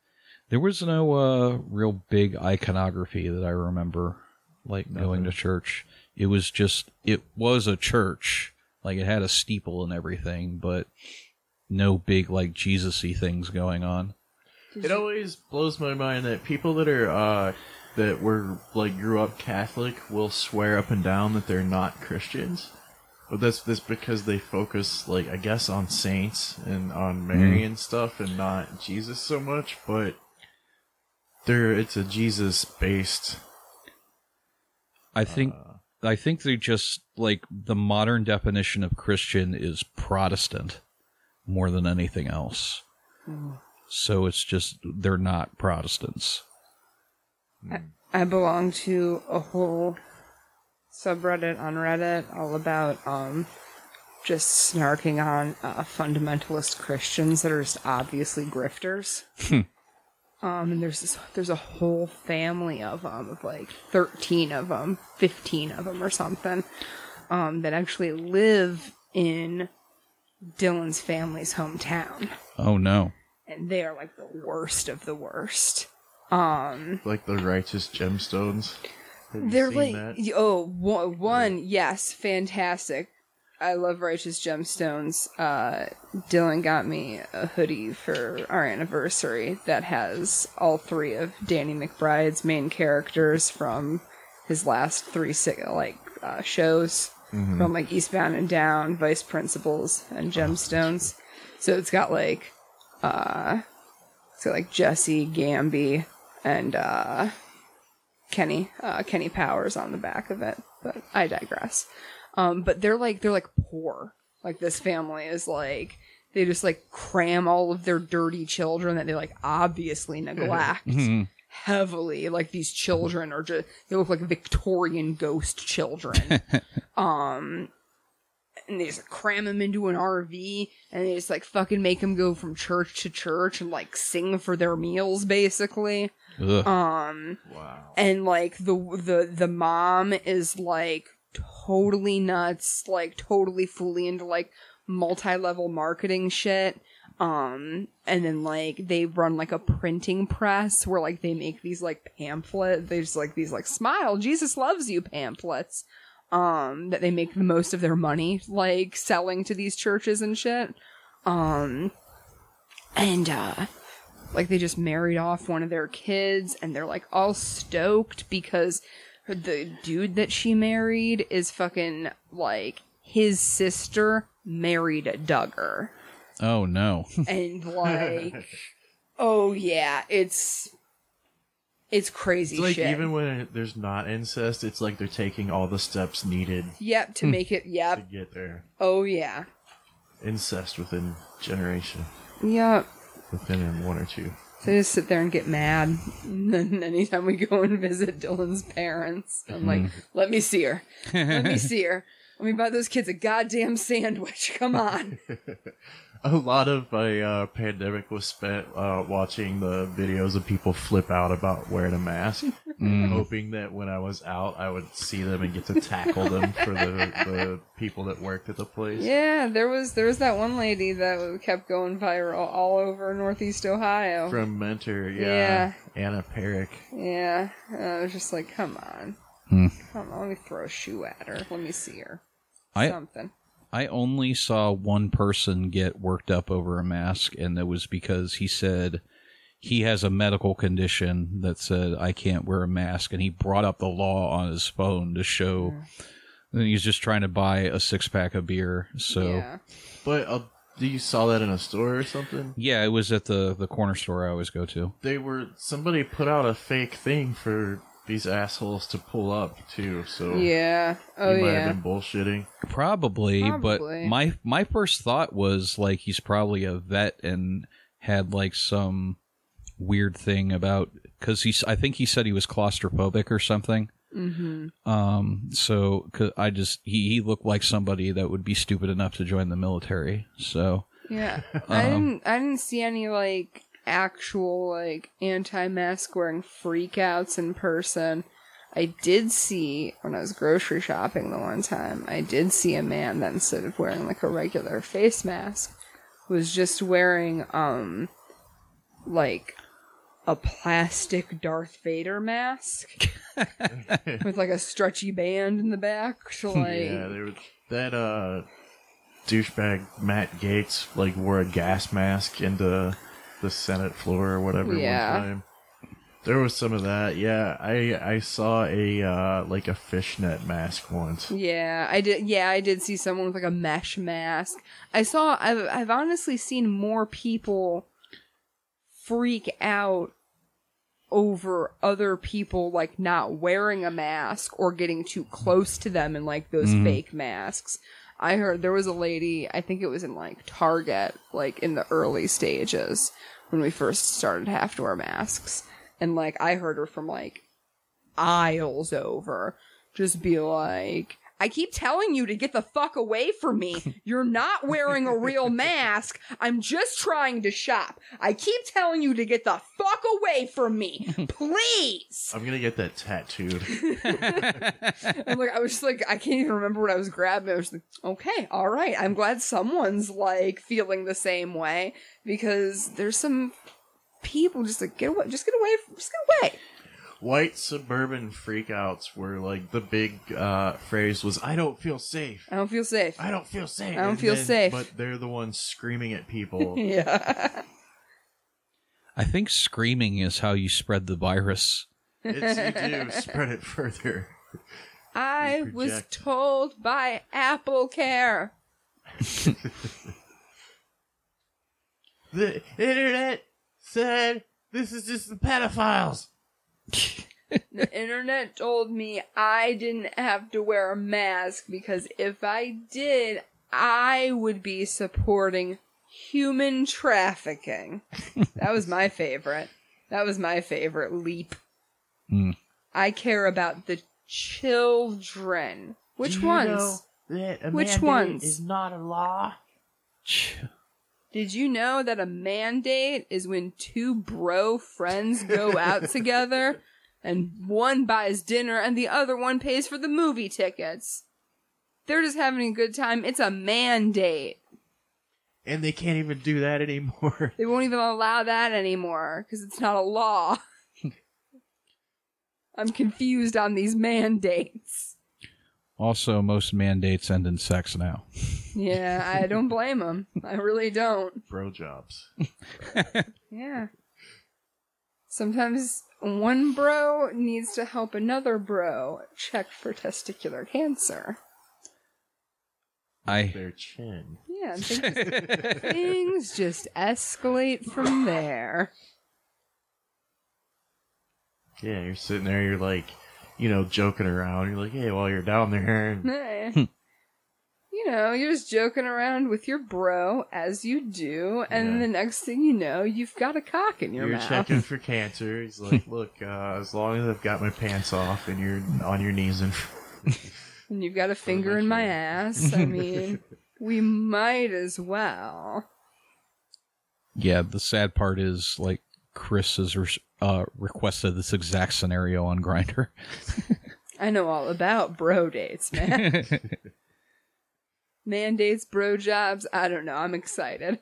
There was no real big iconography that I remember, like going to church. It was a church. Like, it had a steeple and everything, but no big, like, Jesus-y things going on. It always blows my mind that people that are, that were, like, grew up Catholic will swear up and down that they're not Christians. But that's because they focus, like, I guess on saints and on Mary and stuff and not Jesus so much, but it's a Jesus-based... I think they just, like, the modern definition of Christian is Protestant more than anything else. So it's just, they're not Protestants. I belong to a whole subreddit on Reddit all about just snarking on fundamentalist Christians that are just obviously grifters. And there's a whole family of them, of like 13 of them, 15 of them or something, that actually live in Dylan's family's hometown. Oh, no. And they are like the worst of the worst. Like the Righteous Gemstones. Have you They're seen like, that? one, yes, fantastic. I love Righteous Gemstones. Dylan got me a hoodie for our anniversary that has all 3 of Danny McBride's main characters from his last 3 shows, from like Eastbound and Down, Vice Principals, and Gemstones. So it's got like Jesse, Gamby, and Kenny Powers on the back of it. But I digress. But they're poor. Like, this family is like, they just like cram all of their dirty children that they like obviously neglect heavily. Like, these children are just, they look like Victorian ghost children. And they just cram them into an RV and they just like fucking make them go from church to church and like sing for their meals, basically. Ugh. Wow. And like the mom is like totally nuts, like totally fully into like multi-level marketing shit. And then like they run like a printing press where like they make these like pamphlets. There's like these like "Smile, Jesus loves you" pamphlets. That they make the most of their money like selling to these churches and shit. Like they just married off one of their kids and they're like all stoked because the dude that she married is fucking like his sister married Duggar. Oh, no. And like, oh yeah, it's crazy It's like, shit. even when there's not incest, it's like they're taking all the steps needed Yep, to make it, to yep. get there. Oh yeah. Incest within generation. Yep. Within 1 or 2. So I just sit there and get mad. And then anytime we go and visit Dylan's parents, I'm like, let me see her. Let me see her. Let me buy those kids a goddamn sandwich. Come on. A lot of my pandemic was spent watching the videos of people flip out about wearing a mask, hoping that when I was out, I would see them and get to tackle them for the people that worked at the place. Yeah, there was that one lady that kept going viral all over Northeast Ohio. From Mentor, Yeah. Anna Perrick. Yeah, I was just like, come on. Come on, let me throw a shoe at her. Let me see her. Something. I only saw one person get worked up over a mask, and that was because he said he has a medical condition that said, I can't wear a mask, and he brought up the law on his phone to show that he's just trying to buy a 6-pack of beer. So, Yeah. But you saw that in a store or something? yeah, it was at the corner store I always go to. Somebody put out a fake thing for these assholes to pull up, too, so... Yeah. Oh, he might yeah. have been bullshitting. Probably, but Probably. my first thought was, like, he's probably a vet and had, like, some weird thing about... Because I think he said he was claustrophobic or something. Mm-hmm. So, cause he looked like somebody that would be stupid enough to join the military, so... Yeah. I didn't see any, like, actual, like, anti-mask wearing freakouts in person. I did see, when I was grocery shopping the one time, I did see a man that instead of wearing, like, a regular face mask, was just wearing, like, a plastic Darth Vader mask with like a stretchy band in the back. So like, Yeah, there was that douchebag Matt Gaetz like wore a gas mask into the Senate floor or whatever one time. There was some of that. Yeah, I saw a like a fishnet mask once. Yeah, I did. Yeah, I did see someone with like a mesh mask. I've honestly seen more people freak out over other people like not wearing a mask or getting too close to them in like those fake masks. I heard there was a lady, I think it was in like Target, like in the early stages when we first started to have to wear masks. And like I heard her from like aisles over just be like, I keep telling you to get the fuck away from me. You're not wearing a real mask. I'm just trying to shop. I keep telling you to get the fuck away from me. Please. I'm gonna get that tattooed. I'm like, I was just like, I can't even remember what I was grabbing. I was like, okay, all right. I'm glad someone's like feeling the same way because there's some people just like, get away. Just get away. White suburban freakouts were like the big phrase was, I don't feel safe. I don't feel safe. I don't feel safe. I don't feel safe. But they're the ones screaming at people. Yeah. I think screaming is how you spread the virus. You do spread it further. I was told by Apple Care. The internet said this is just the pedophiles. The internet told me I didn't have to wear a mask because if I did, I would be supporting human trafficking. That was my favorite. That was my favorite leap. I care about the children. Which ones? Which ones? Is not a law. Did you know that a mandate is when two bro friends go out together and one buys dinner and the other one pays for the movie tickets? They're just having a good time. It's a mandate. And they can't even do that anymore. They won't even allow that anymore because it's not a law. I'm confused on these mandates. Also, most mandates end in sex now. Yeah, I don't blame them. I really don't. Bro jobs. Yeah. Sometimes one bro needs to help another bro check for testicular cancer. Their chin. Yeah, and things just escalate from there. Yeah, you're sitting there, you're like, you know, joking around. You're like, hey, while you're down there. And You know, you're just joking around with your bro, as you do, and the next thing you know, you've got a cock in your you're mouth. checking for cancer. He's like, look, as long as I've got my pants off and you're on your knees and And you've got a finger in my ass. I mean, we might as well. Yeah, the sad part is, like, Chris has requested this exact scenario on Grindr. I know all about bro dates, man. Mandates, bro jobs, I don't know. I'm excited.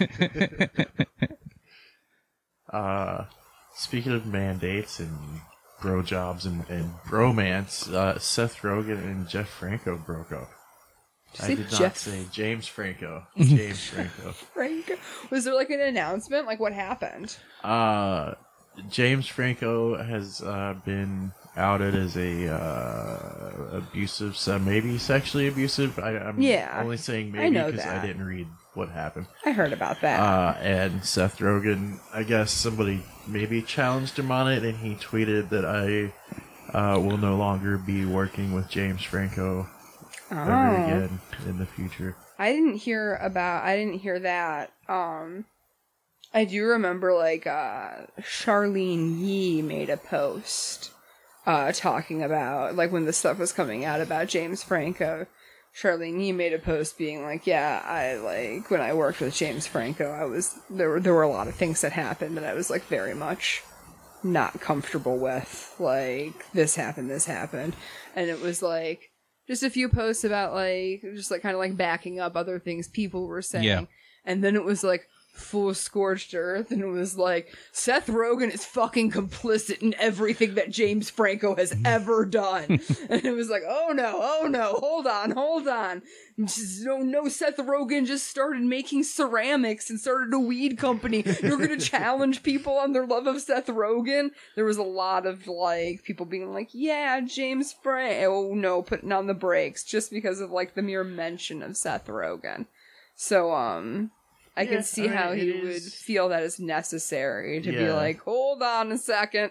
Speaking of mandates and bro jobs and bromance, Seth Rogen and Jeff Franco broke up. I did not say James Franco. James Franco. Franco? Was there like an announcement? Like what happened? James Franco has been outed as abusive, maybe sexually abusive. I'm only saying maybe because I didn't read what happened. I heard about that. And Seth Rogen, I guess somebody maybe challenged him on it, and he tweeted that I will no longer be working with James Franco ever again in the future. I didn't hear that. I do remember like Charlene Yee made a post talking about like when the stuff was coming out about James Franco. Charlene Yee made a post being like, yeah, I like when I worked with James Franco, there were a lot of things that happened that I was like very much not comfortable with. Like this happened, and it was like just a few posts about like just like kind of like backing up other things people were saying, and then it was like, full scorched earth and was like, Seth Rogen is fucking complicit in everything that James Franco has ever done. And it was like, oh no, hold on. No, Seth Rogen just started making ceramics and started a weed company. You're gonna challenge people on their love of Seth Rogen? There was a lot of, like, people being like, yeah, James Franco, oh no, putting on the brakes, just because of, like, the mere mention of Seth Rogen. So, I can see how he would feel that is necessary to be like, hold on a second.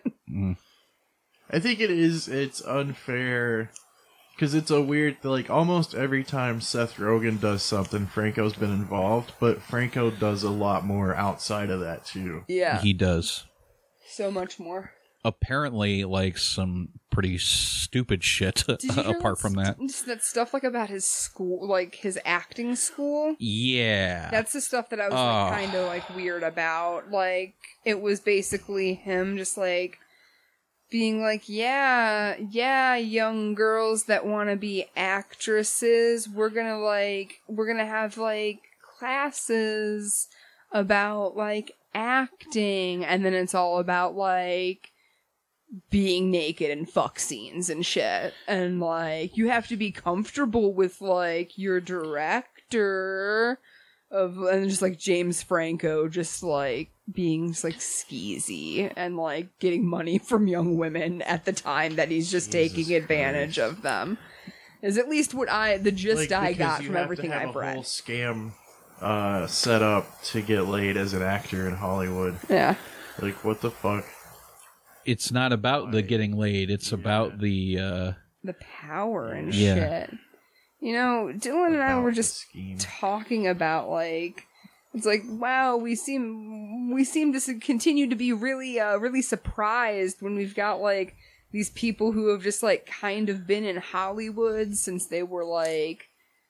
I think it's unfair, because it's a weird, like, almost every time Seth Rogen does something, Franco's been involved, but Franco does a lot more outside of that, too. Yeah. He does. So much more. Apparently, like, some pretty stupid shit apart from that. That stuff, like, about his school, like, his acting school? Yeah. That's the stuff that I was, like, kind of, like, weird about. Like, it was basically him just, like, being like, yeah, young girls that want to be actresses, we're gonna have, like, classes about, like, acting, and then it's all about, like, being naked in fuck scenes and shit. And, like, you have to be comfortable with, like, your director and just, like, James Franco just, like, being just, like, skeezy and, like, getting money from young women at the time that he's just taking advantage of them. Is at least what the gist I got from everything I've read. Whole scam set up to get laid as an actor in Hollywood. Yeah. Like, what the fuck? It's not about the getting laid. It's about the power and shit. You know, Dylan and I were just talking about, like, it's like, wow, we seem to continue to be really, really surprised when we've got, like, these people who have just, like, kind of been in Hollywood since they were, like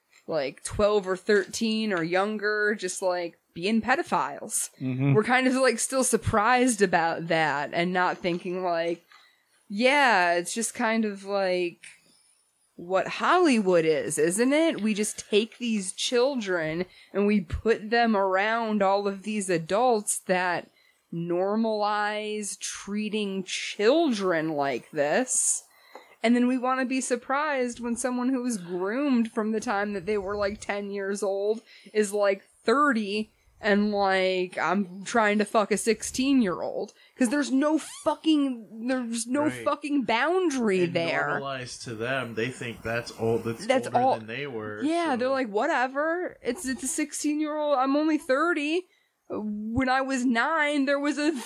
12 or 13 or younger, just, like, being pedophiles. Mm-hmm. We're kind of, like, still surprised about that and not thinking, like, yeah, it's just kind of, like, what Hollywood is, isn't it? We just take these children and we put them around all of these adults that normalize treating children like this. And then we want to be surprised when someone who was groomed from the time that they were, like, 10 years old is, like, 30 and, like, I'm trying to fuck a 16-year-old. Because there's no fucking boundary and there. Normalized to them, they think that's older than they were. Yeah, so. They're like, whatever. It's a 16-year-old. I'm only 30. When I was 9, there was a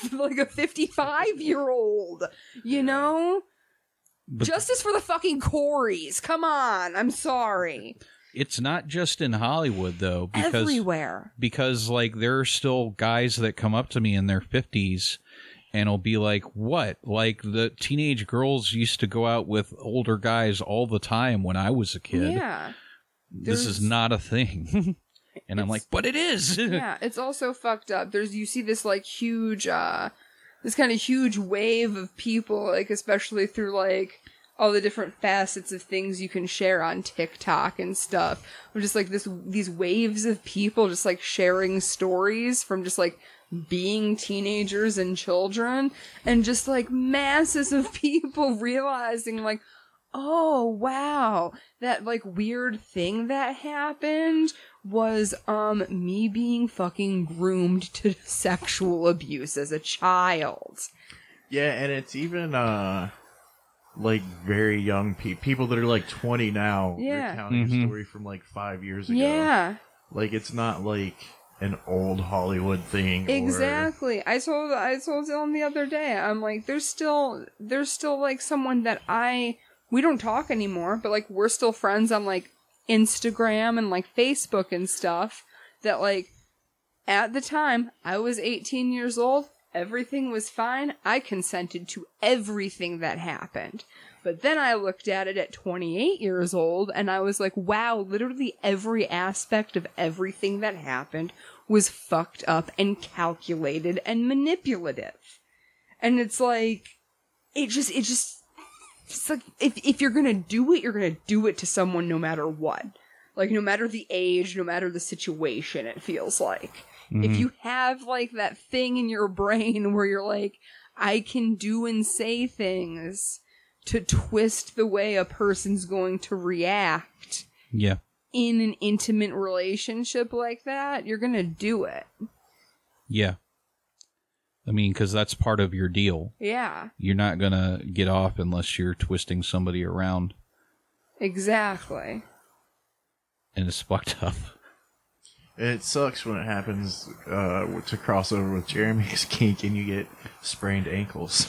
55-year-old. You know? But justice for the fucking Coreys. Come on. I'm sorry. It's not just in Hollywood, though. Everywhere. Because, like, there are still guys that come up to me in their 50s and will be like, what? Like, the teenage girls used to go out with older guys all the time when I was a kid. Yeah. This is not a thing. And I'm like, but it is. Yeah, it's also fucked up. You see this, like, huge, this kind of huge wave of people, like, especially through, like, all the different facets of things you can share on TikTok and stuff. Or just, like, these waves of people just, like, sharing stories from just, like, being teenagers and children. And just, like, masses of people realizing, like, oh, wow, that, like, weird thing that happened was, me being fucking groomed to sexual abuse as a child. Yeah, and it's even, like, very young people that are, like, 20 now recounting a story from, like, 5 years ago. Yeah. Like, it's not, like, an old Hollywood thing. Exactly. I told Dylan the other day, I'm like, there's still, like, someone that we don't talk anymore, but, like, we're still friends on, like, Instagram and, like, Facebook and stuff, that, like, at the time, I was 18 years old, everything was fine, I consented to everything that happened. But then I looked at it at 28 years old, and I was like, wow, literally every aspect of everything that happened was fucked up and calculated and manipulative. And it's like, it's like, if you're gonna do it, you're gonna do it to someone no matter what. Like, no matter the age, no matter the situation, it feels like. If you have, like, that thing in your brain where you're like, I can do and say things to twist the way a person's going to react Yeah. in an intimate relationship like that, you're gonna do it. Yeah. I mean, because that's part of your deal. Yeah, You're not going to get off unless you're twisting somebody around. exactly. And it's fucked up. It sucks when it happens to cross over with Jeremy's kink and you get sprained ankles.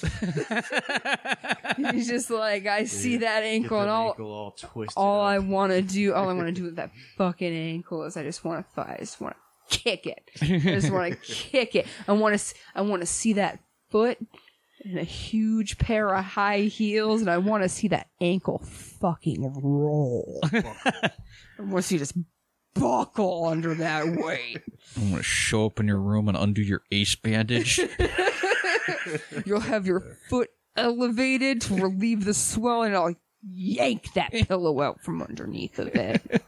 He's just like, I see that ankle, and all twisted all up. I want to do with that fucking ankle is I just want to kick it. I just want to kick it. I want to see that foot in a huge pair of high heels, and I want to see that ankle fucking roll. I want to see just buckle under that weight. I'm going to show up in your room and undo your ace bandage. You'll have your foot elevated to relieve the swelling, and I'll yank that pillow out from underneath of it.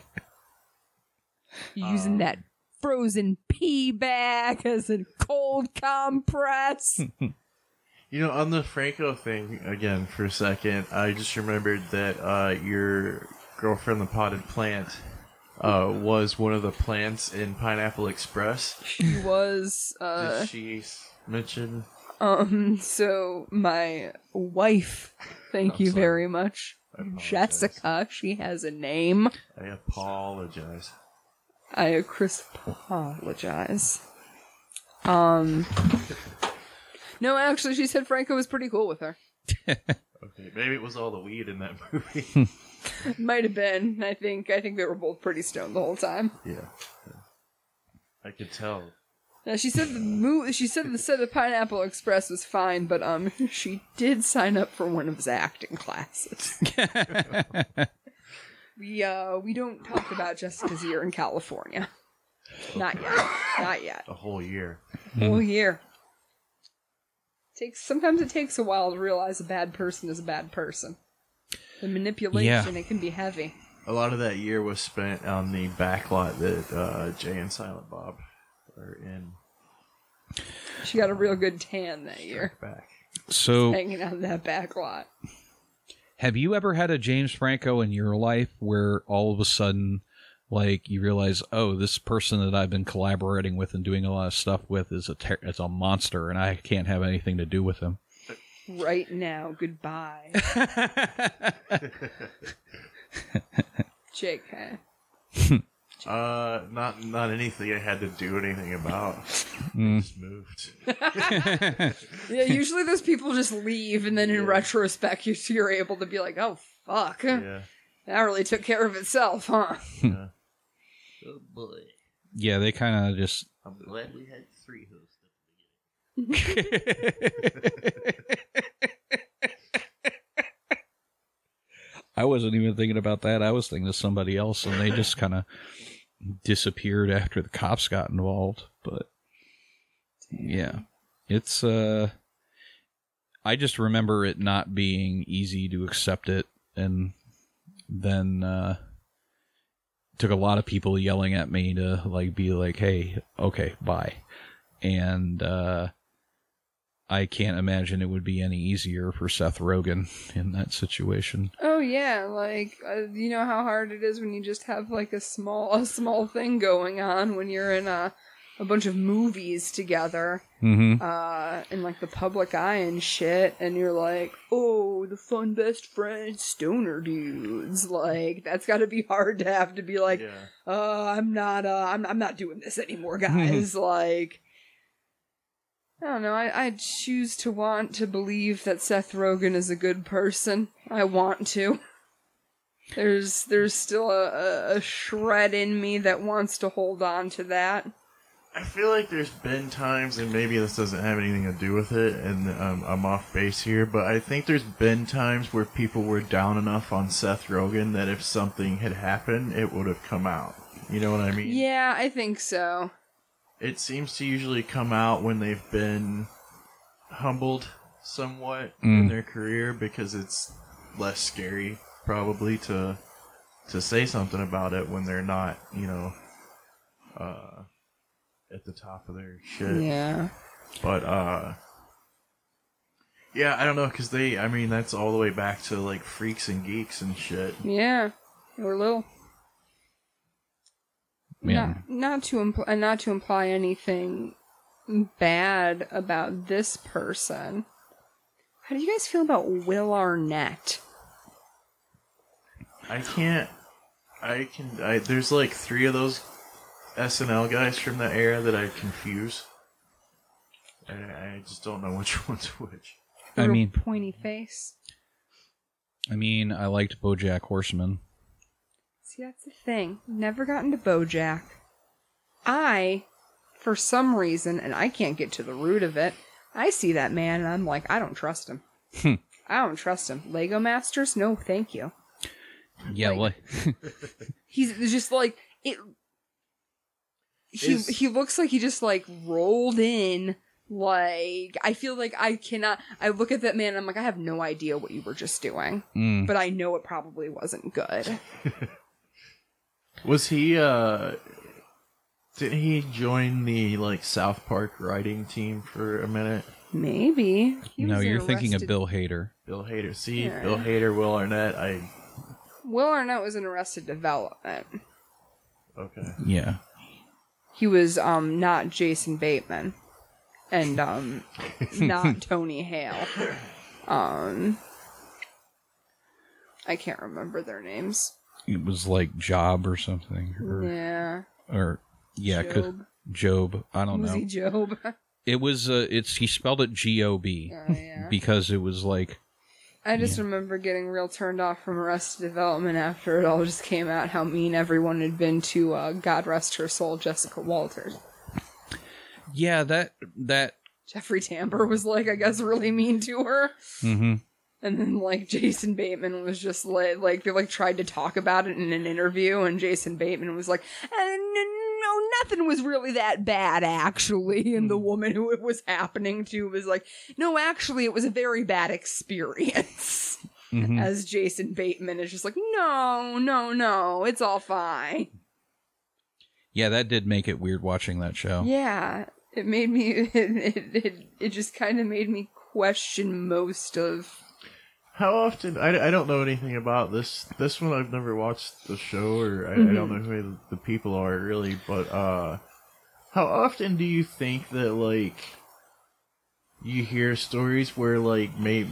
Using that frozen pea bag as a cold compress. You know, on the Franco thing, again, for a second, I just remembered that your girlfriend, the potted plant, was one of the plants in Pineapple Express. She was, Did she mention? so my wife, thank you very much, Jessica, she has a name. I apologize. I apologize. No, actually, she said Franco was pretty cool with her. Okay, maybe it was all the weed in that movie. Might have been. I think they were both pretty stoned the whole time. Yeah. I could tell. Now, she said the set of Pineapple Express was fine, but she did sign up for one of his acting classes. We don't talk about Jessica's year in California. Not yet. Not yet. A whole year. Whole year. Sometimes it takes a while to realize a bad person is a bad person. The manipulation, it can be heavy. A lot of that year was spent on the backlot that Jay and Silent Bob are in. She got a real good tan that year. Back. So, Hanging out in that backlot. have you ever had a James Franco in your life where all of a sudden, like, you realize, oh, this person that I've been collaborating with and doing a lot of stuff with is a monster, and I can't have anything to do with him? Right now, goodbye. JK. Not anything I had to do anything about. I just moved. Yeah, usually those people just leave, and then in retrospect, you're able to be like, oh, fuck. Yeah. That really took care of itself, huh? Yeah. Oh boy. Yeah, they kind of just... I'm glad we had 3 hosts. I wasn't even thinking about that. I was thinking of somebody else, and they just kind of disappeared after the cops got involved. But yeah, it's I just remember it not being easy to accept it, and then took a lot of people yelling at me to be like, "Hey, okay, bye," and I can't imagine it would be any easier for Seth Rogen in that situation. Oh yeah, you know how hard it is when you just have a small thing going on when you're in a bunch of movies together, in the public eye and shit, and you're like, oh, the fun best friends, stoner dudes. That's got to be hard to have to be like, I'm not doing this anymore, guys. I don't know, I choose to want to believe that Seth Rogen is a good person. I want to. There's still a shred in me that wants to hold on to that. I feel like there's been times, and maybe this doesn't have anything to do with it, and I'm off base here, but I think there's been times where people were down enough on Seth Rogen that if something had happened, it would have come out. You know what I mean? Yeah, I think so. It seems to usually come out when they've been humbled somewhat in their career, because it's less scary, probably, to to say something about it when they're not, you know, at the top of their shit. Yeah. But, yeah, I don't know, because that's all the way back to, like, Freaks and Geeks and shit. Yeah. They were little. Yeah. Not to imply anything bad about this person. How do you guys feel about Will Arnett? There's like 3 of those SNL guys from that era that I confuse. I just don't know which one's which. I mean, Pointy face. I liked BoJack Horseman. See, that's the thing. Never got into BoJack. For some reason, and I can't get to the root of it, I see that man and I'm like, I don't trust him. I don't trust him. Lego Masters? No, thank you. Yeah, He's just like it. He looks like he just like rolled in. Like, I feel like I look at that man and I'm like, I have no idea what you were just doing, but I know it probably wasn't good. Was he? Didn't he join the like South Park writing team for a minute? Maybe. No, you're thinking of Bill Hader. Bill Hader. See, Yeah. Bill Hader, Will Arnett. Will Arnett was in Arrested Development. Okay. Yeah. He was not Jason Bateman, and not Tony Hale. I can't remember their names. It was like Job or something. Job. I don't Was know. he Job? It was he spelled it G-O-B. Oh, yeah. Because it was like, I just remember getting real turned off from Arrested Development after it all just came out, how mean everyone had been to, God rest her soul, Jessica Walters. yeah, that Jeffrey Tambor was, like, I guess really mean to her. mm-hmm. And then, like, Jason Bateman was just, like they, like, tried to talk about it in an interview, and Jason Bateman was like, no, nothing was really that bad, actually. And the woman who it was happening to was like, no, actually, it was a very bad experience. Mm-hmm. As Jason Bateman is just like, no, it's all fine. Yeah, that did make it weird watching that show. Yeah, it made me, it just kind of made me question most of... How often? I don't know anything about this. This one I've never watched the show, or I don't know who the people are really. But how often do you think that like you hear stories where like maybe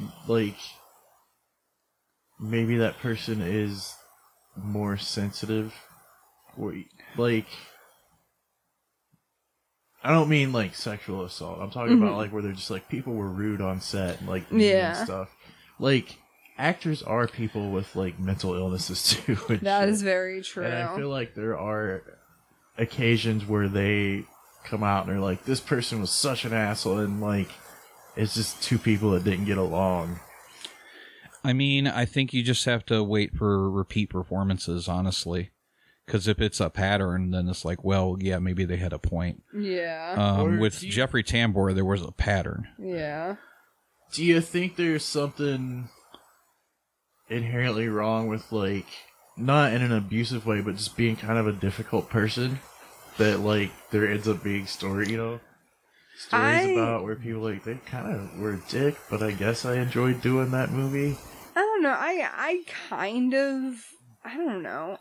that person is more sensitive, or like I don't mean like sexual assault. I'm talking about like where they're just like people were rude on set, and, like and stuff. Like, actors are people with, like, mental illnesses, too. That is very true. And I feel like there are occasions where they come out and they're like, this person was such an asshole, and, like, it's just 2 people that didn't get along. I mean, I think you just have to wait for repeat performances, honestly. Because if it's a pattern, then it's like, well, yeah, maybe they had a point. Yeah. With Jeffrey Tambor, there was a pattern. Yeah. Do you think there's something inherently wrong with, like, not in an abusive way, but just being kind of a difficult person? That, like, there ends up being stories about where people, like, they kind of were a dick, but I guess I enjoyed doing that movie. I don't know. I don't know.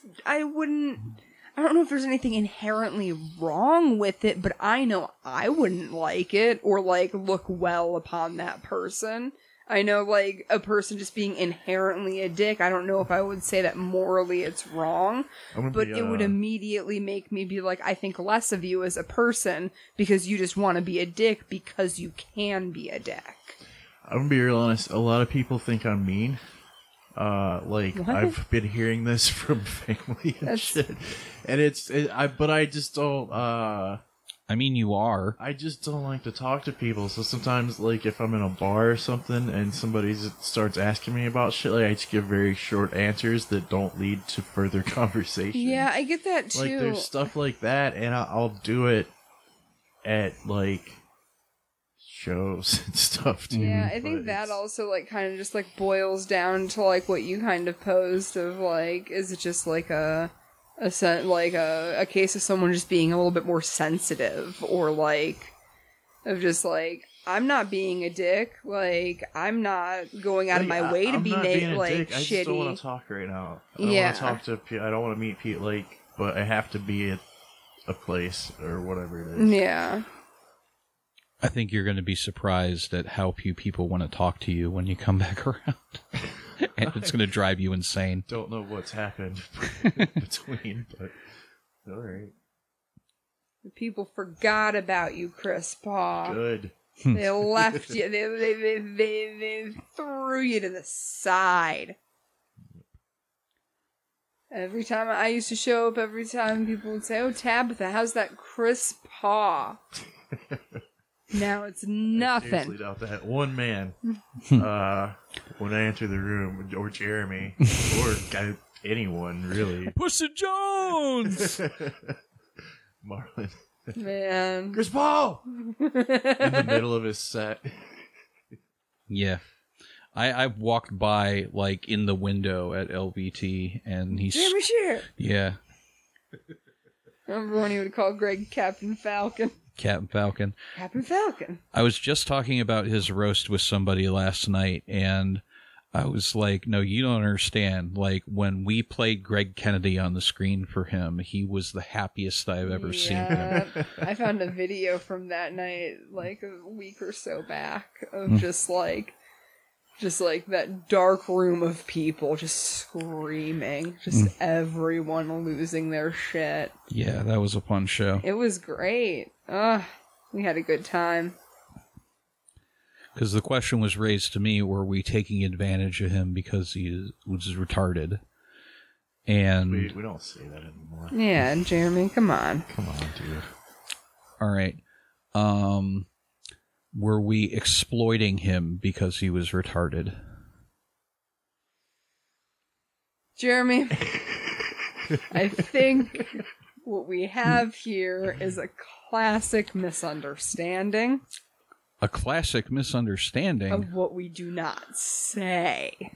I don't know if there's anything inherently wrong with it, but I know I wouldn't like it or, like, look well upon that person. I know, like, a person just being inherently a dick, I don't know if I would say that morally it's wrong, but it would immediately make me be like, I think less of you as a person because you just want to be a dick because you can be a dick. I'm gonna be real honest, a lot of people think I'm mean. What? I've been hearing this from family and shit. And but I just don't, I mean, you are. I just don't like to talk to people. So sometimes, like, if I'm in a bar or something and somebody starts asking me about shit, like, I just give very short answers that don't lead to further conversation. Yeah, I get that too. Like, there's stuff like that, and I'll do it at, like, shows and stuff too. Yeah, I think but that it's- also like kind of just like boils down to like what you kind of posed of like, is it just like a case of someone just being a little bit more sensitive, or like of just like, I'm not being a dick, like I'm not going out of my way to I'm be not being a like dick. I just don't want shitty. to talk right now. I don't Yeah. want to talk to I don't want to meet Pete Lake, but I have to be at a place or whatever it is. Yeah. I think you're going to be surprised at how few people want to talk to you when you come back around. And it's going to drive you insane. Don't know what's happened between, but all right. The people forgot about you, Chris Paul. Good. They left you. They threw you to the side. Every time I used to show up, every time people would say, "Oh, Tabitha, how's that Chris Paul?" Now it's Seriously nothing. doubt that. One man, when I enter the room, or Jeremy, or anyone, really. Pussy Jones! Marlon. Man. Chris Paul! In the middle of his set. Yeah. I've walked by, like, in the window at LVT, and he's... Jeremy Shear. Yeah, Remember when he would call Greg Captain Falcon? Captain Falcon. Captain Falcon. I was just talking about his roast with somebody last night, and I was like, no, you don't understand. Like, when we played Greg Kennedy on the screen for him, he was the happiest I've ever seen him. Yeah. I found a video from that night, like a week or so back, of just like that dark room of people just screaming, just everyone losing their shit. Yeah, that was a fun show. It was great. We had a good time. Because the question was raised to me, were we taking advantage of him because he was retarded? And, We don't say that anymore. Yeah, Jeremy, come on. Come on, dude. all right, were we exploiting him because he was retarded? Jeremy, I think what we have here is a classic misunderstanding A classic misunderstanding. of what we do not say.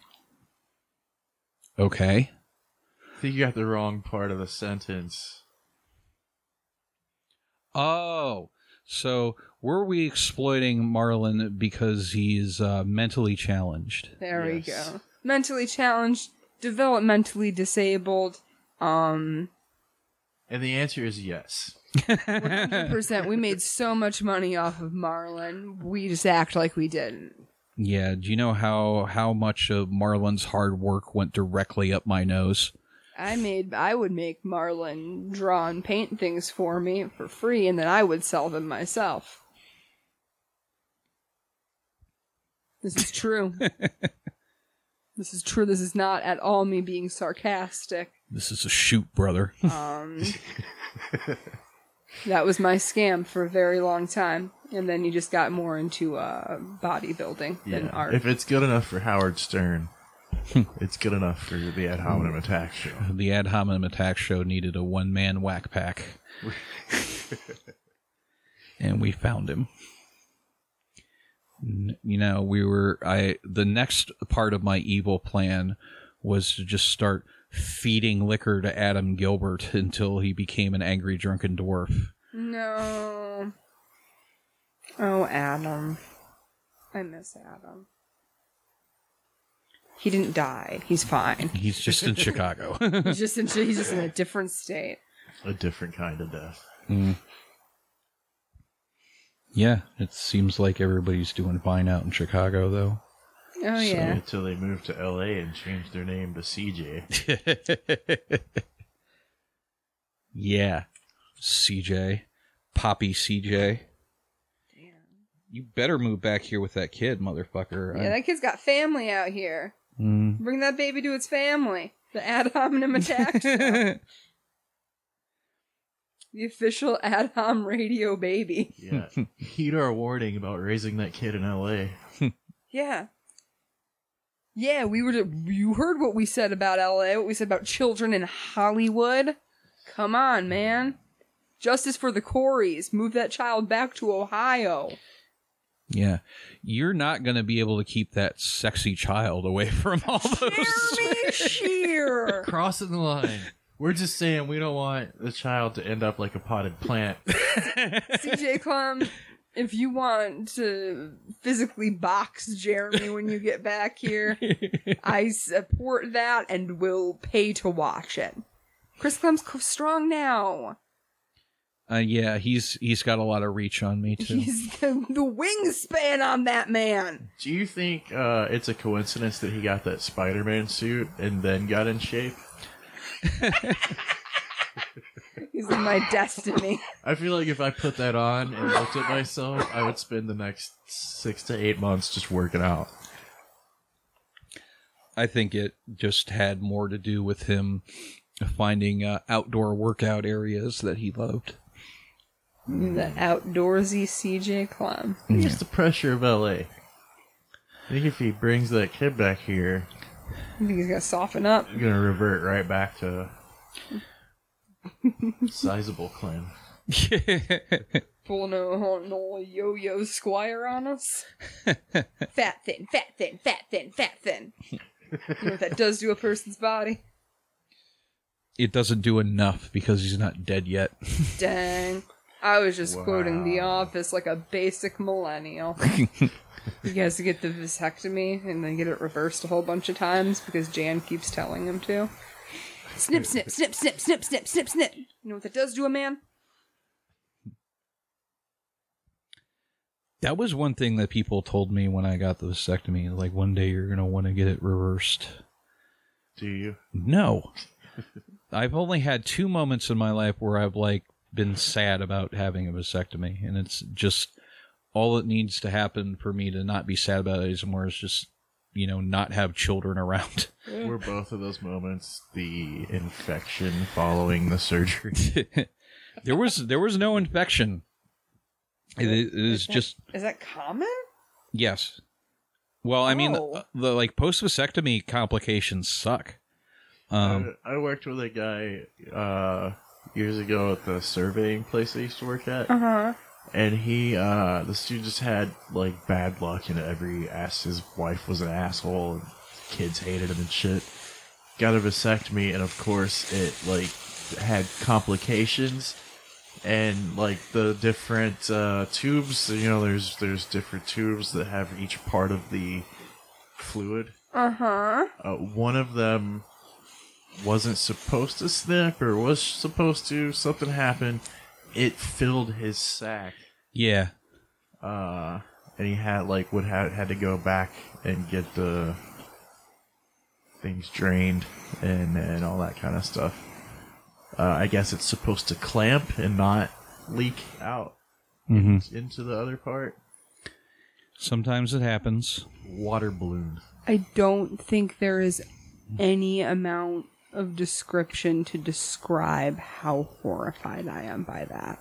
Okay. I think you got the wrong part of the sentence. Oh, so were we exploiting Marlon because he's mentally challenged? There we Yes. go. Mentally challenged, developmentally disabled. And the answer is yes. 100%. We made so much money off of Marlon. We just act like we didn't. Yeah, do you know how much of Marlon's hard work went directly up my nose? I would make Marlon draw and paint things for me for free, and then I would sell them myself. This is true. This is true. This is not at all me being sarcastic. This is a shoot, brother. That was my scam for a very long time, and then you just got more into bodybuilding than art. If it's good enough for Howard Stern, it's good enough for the Ad Hominem Attack show. The Ad Hominem Attack show needed a one-man whack pack. And we found him. You know, the next part of my evil plan was to just start feeding liquor to Adam Gilbert until he became an angry drunken dwarf. No. Oh, Adam. I miss Adam. He didn't die. He's fine. He's just in Chicago. He's just in a different state. A different kind of death. Yeah, it seems like everybody's doing fine out in Chicago, though. Oh, yeah. Until they moved to LA and changed their name to CJ. Yeah. CJ. Poppy CJ. Damn. You better move back here with that kid, motherfucker. Yeah, that kid's got family out here. Bring that baby to its family. The Ad Hominem Attack show. The official Ad Hom radio baby. Yeah. Heed our warning about raising that kid in LA. Yeah. Yeah, you heard what we said about LA, what we said about children in Hollywood. Come on, man. Justice for the Coreys. Move that child back to Ohio. Yeah. You're not going to be able to keep that sexy child away from all those. Jeremy Shear. Crossing the line. We're just saying we don't want the child to end up like a potted plant. CJ Clem, if you want to physically box Jeremy when you get back here, I support that and will pay to watch it. Chris Clem's strong now. Yeah, he's got a lot of reach on me, too. He's the wingspan on that man. Do you think it's a coincidence that he got that Spider-Man suit and then got in shape? He's in my destiny. I feel like if I put that on and looked at myself, I would spend the next 6 to 8 months just working out. I think it just had more to do with him finding outdoor workout areas that he loved. The outdoorsy CJ Clem. I think it's the pressure of LA. I think if he brings that kid back here, I think he's gonna soften up. he's going to revert right back to sizable Clem. Pulling a yo-yo squire on us. Fat thin, fat thin, fat thin, fat thin. You know what that does to a person's body? It doesn't do enough because he's not dead yet. Dang. I was just quoting The Office like a basic millennial. You guys get the vasectomy and then get it reversed a whole bunch of times because Jan keeps telling him to. Snip, snip, snip, snip, snip, snip, snip, snip. You know what that does to a man? That was one thing that people told me when I got the vasectomy. Like, one day you're going to want to get it reversed. Do you? No. I've only had 2 moments in my life where I've, like, been sad about having a vasectomy. And it's just all that needs to happen for me to not be sad about it anymore is just, you know, not have children around. Were both of those moments the infection following the surgery? There was no infection. It is just... Is that common? Yes. Well, I mean, Oh. the like post-vasectomy complications suck. I worked with a guy years ago at the surveying place I used to work at. Uh-huh. And this dude just had, like, bad luck in his wife was an asshole, and kids hated him and shit. Got a vasectomy, and of course it, like, had complications. And, like, the different tubes, you know, there's different tubes that have each part of the fluid. Uh-huh. One of them wasn't supposed to snip, or was supposed to. Something happened. It filled his sack. Yeah. And he had, like, had to go back and get the things drained and all that kind of stuff. I guess it's supposed to clamp and not leak out into the other part. Sometimes it happens. Water balloon. I don't think there is any amount of description to describe how horrified I am by that.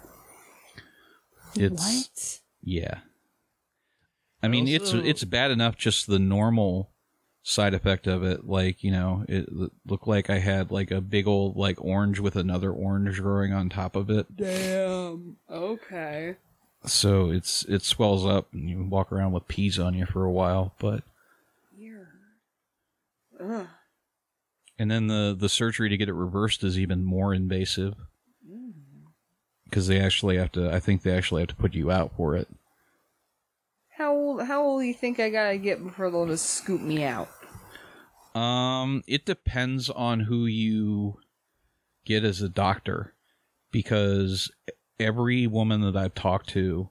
What? Yeah. I mean, Also- it's bad enough just the normal side effect of it. Like, you know, it looked like I had like a big old like orange with another orange growing on top of it. Damn. Okay. So it swells up and you walk around with peas on you for a while, but Weird. Ugh. and then the surgery to get it reversed is even more invasive. Because I think they actually have to put you out for it. How old do you think I gotta get before they'll just scoop me out? It depends on who you get as a doctor, because every woman that I've talked to,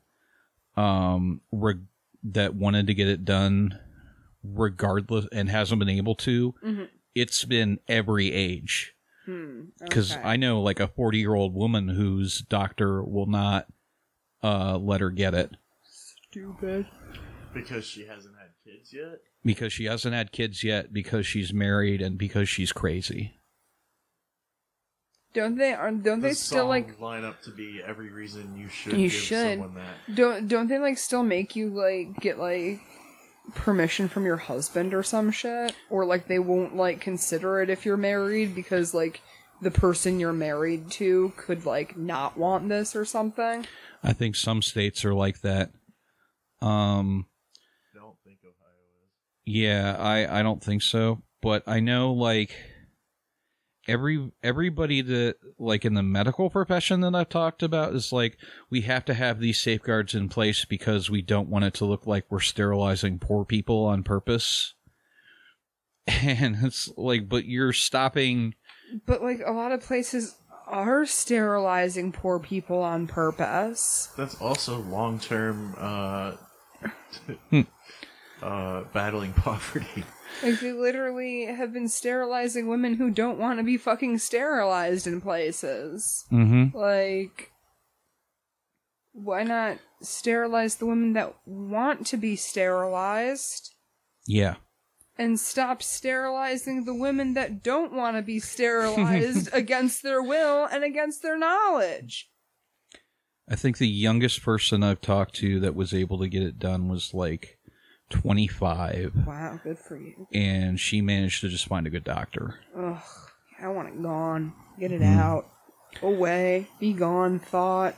that wanted to get it done, regardless, and hasn't been able to, it's been every age. Because Okay. I know like a 40-year-old woman whose doctor will not let her get it. Stupid. Because she hasn't had kids yet? Because she hasn't had kids yet, because she's married, and because she's crazy. Don't they still like line up to be every reason you should You give should. someone that? don't they like still make you like get like permission from your husband or some shit? Or like they won't like consider it if you're married because like the person you're married to could like not want this or something? I think some states are like that. Um, Don't think Ohio is. yeah, I don't think so, but I know like everybody that like in the medical profession that I've talked about is like we have to have these safeguards in place because we don't want it to look like we're sterilizing poor people on purpose. And it's like, but you're stopping. But like a lot of places are sterilizing poor people on purpose. That's also long-term battling poverty. Like they literally have been sterilizing women who don't want to be fucking sterilized in places. Mm-hmm. Like, why not sterilize the women that want to be sterilized? Yeah. And stop sterilizing the women that don't want to be sterilized against their will and against their knowledge. I think the youngest person I've talked to that was able to get it done was like 25. Wow, good for you. And she managed to just find a good doctor. Ugh, I want it gone. Get it out. Away. Be gone, thought.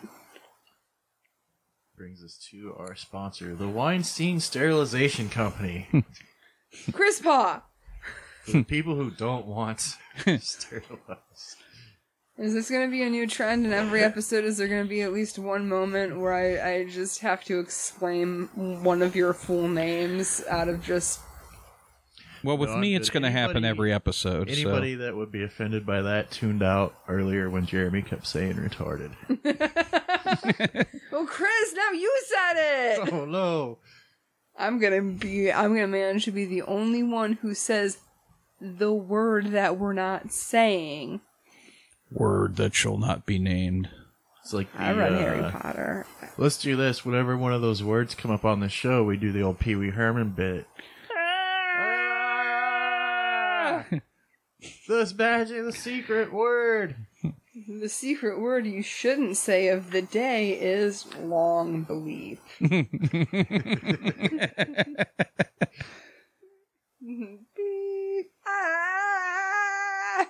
Brings us to our sponsor, the Weinstein Sterilization Company. Chris Paw! For the people who don't want sterilized. Is this going to be a new trend in every episode? Is there going to be at least one moment where I just have to exclaim one of your full names out of just... Well, with No, me, I'm it's good. going to happen Anybody- every episode. Anybody that would be offended by that tuned out earlier when Jeremy kept saying retarded. Well, Chris, now you said it! Oh no! I'm gonna manage to be the only one who says the word that we're not saying. Word that shall not be named. It's like the, I read Harry Potter. Let's do this. Whenever one of those words come up on the show, we do the old Pee Wee Herman bit. This badge is the secret word. The secret word you shouldn't say of the day is long belief. Beep. Ah!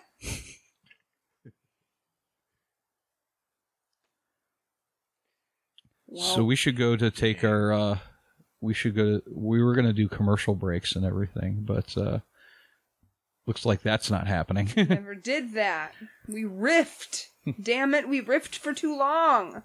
So we should go to take our, we were going to do commercial breaks and everything, but looks like that's not happening. Never did that. We riffed. Damn it, we riffed for too long.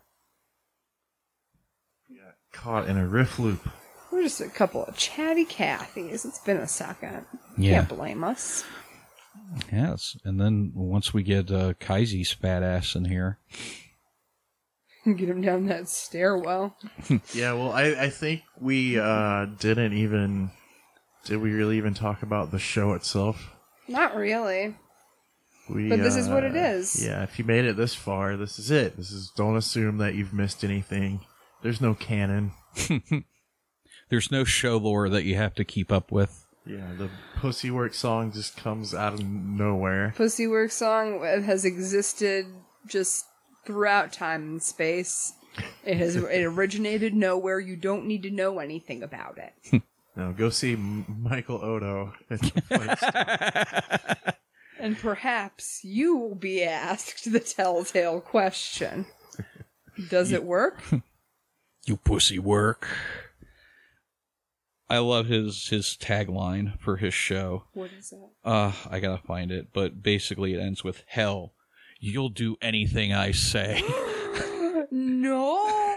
Caught in a riff loop. We're just a couple of chatty Cathys. It's been a second. Yeah. Can't blame us. Yes, and then once we get Kaiser's fat ass in here. Get him down that stairwell. Yeah, well, I think we didn't even... Did we really even talk about the show itself? Not really. We, But this is what it is. Yeah, if you made it this far, this is it. Don't assume that you've missed anything. There's no canon. There's no show lore that you have to keep up with. Yeah, the Pussywork song just comes out of nowhere. Pussywork song has existed just throughout time and space. It originated nowhere. You don't need to know anything about it. Now go see Michael Odo. And perhaps you will be asked the telltale question. Does it work? You pussy work. I love his tagline for his show. What is that? I gotta find it, but basically it ends with, hell, you'll do anything I say. No!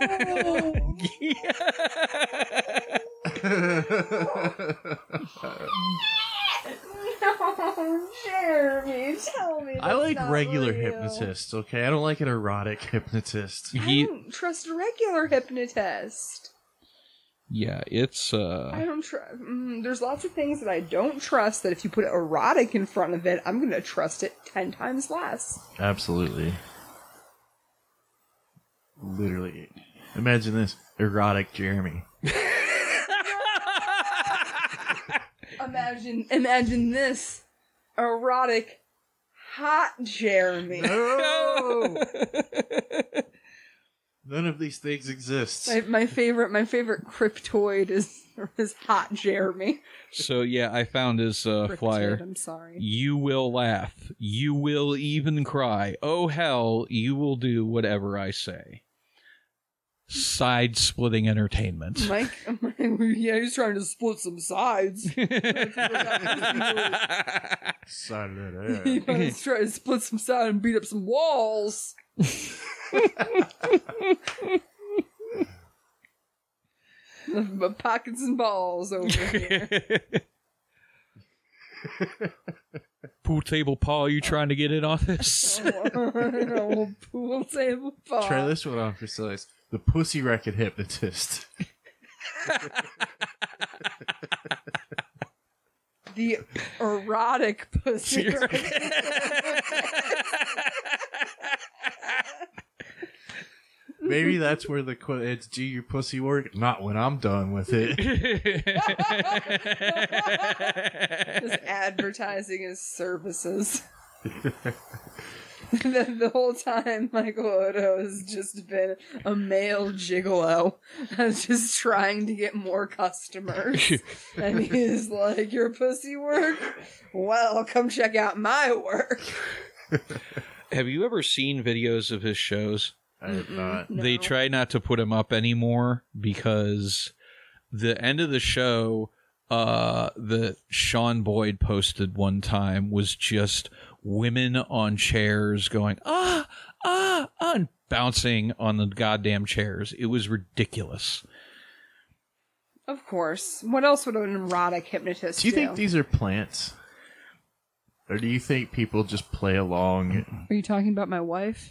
No, Jeremy, tell me I that's like not regular real. hypnotists, okay? I don't like an erotic hypnotist. I don't trust a regular hypnotist. Yeah, it's I don't trust. There's lots of things that I don't trust. That if you put erotic in front of it, I'm gonna trust it 10 times less. Absolutely. Literally. Imagine this. Erotic Jeremy. Imagine this. Erotic, hot Jeremy. No! None of these things exist. My favorite cryptoid is hot Jeremy. so yeah, I found his Cryptid, flyer. I'm sorry. You will laugh. You will even cry. Oh hell, you will do whatever I say. side-splitting entertainment. Mike, yeah, he's trying to split some sides. Side of that He's trying to split some sides and beat up some walls. Pockets and balls over here. Pool table Paul, you trying to get in on this? Pool table ball. Try this one on for size. The Pussy Racket Hypnotist. The erotic pussy. Maybe that's where the quote, it's do your pussy work? Not when I'm done with it. Just advertising his services. The whole time, Michael Odo has just been a male gigolo that's just trying to get more customers. And he's like, your pussy work? Well, come check out my work. Have you ever seen videos of his shows? I have not. No. They try not to put him up anymore because the end of the show that Sean Boyd posted one time was just women on chairs going, and bouncing on the goddamn chairs. It was ridiculous. Of course. What else would an erotic hypnotist Do you think these are plants? Or do you think people just play along? Are you talking about my wife?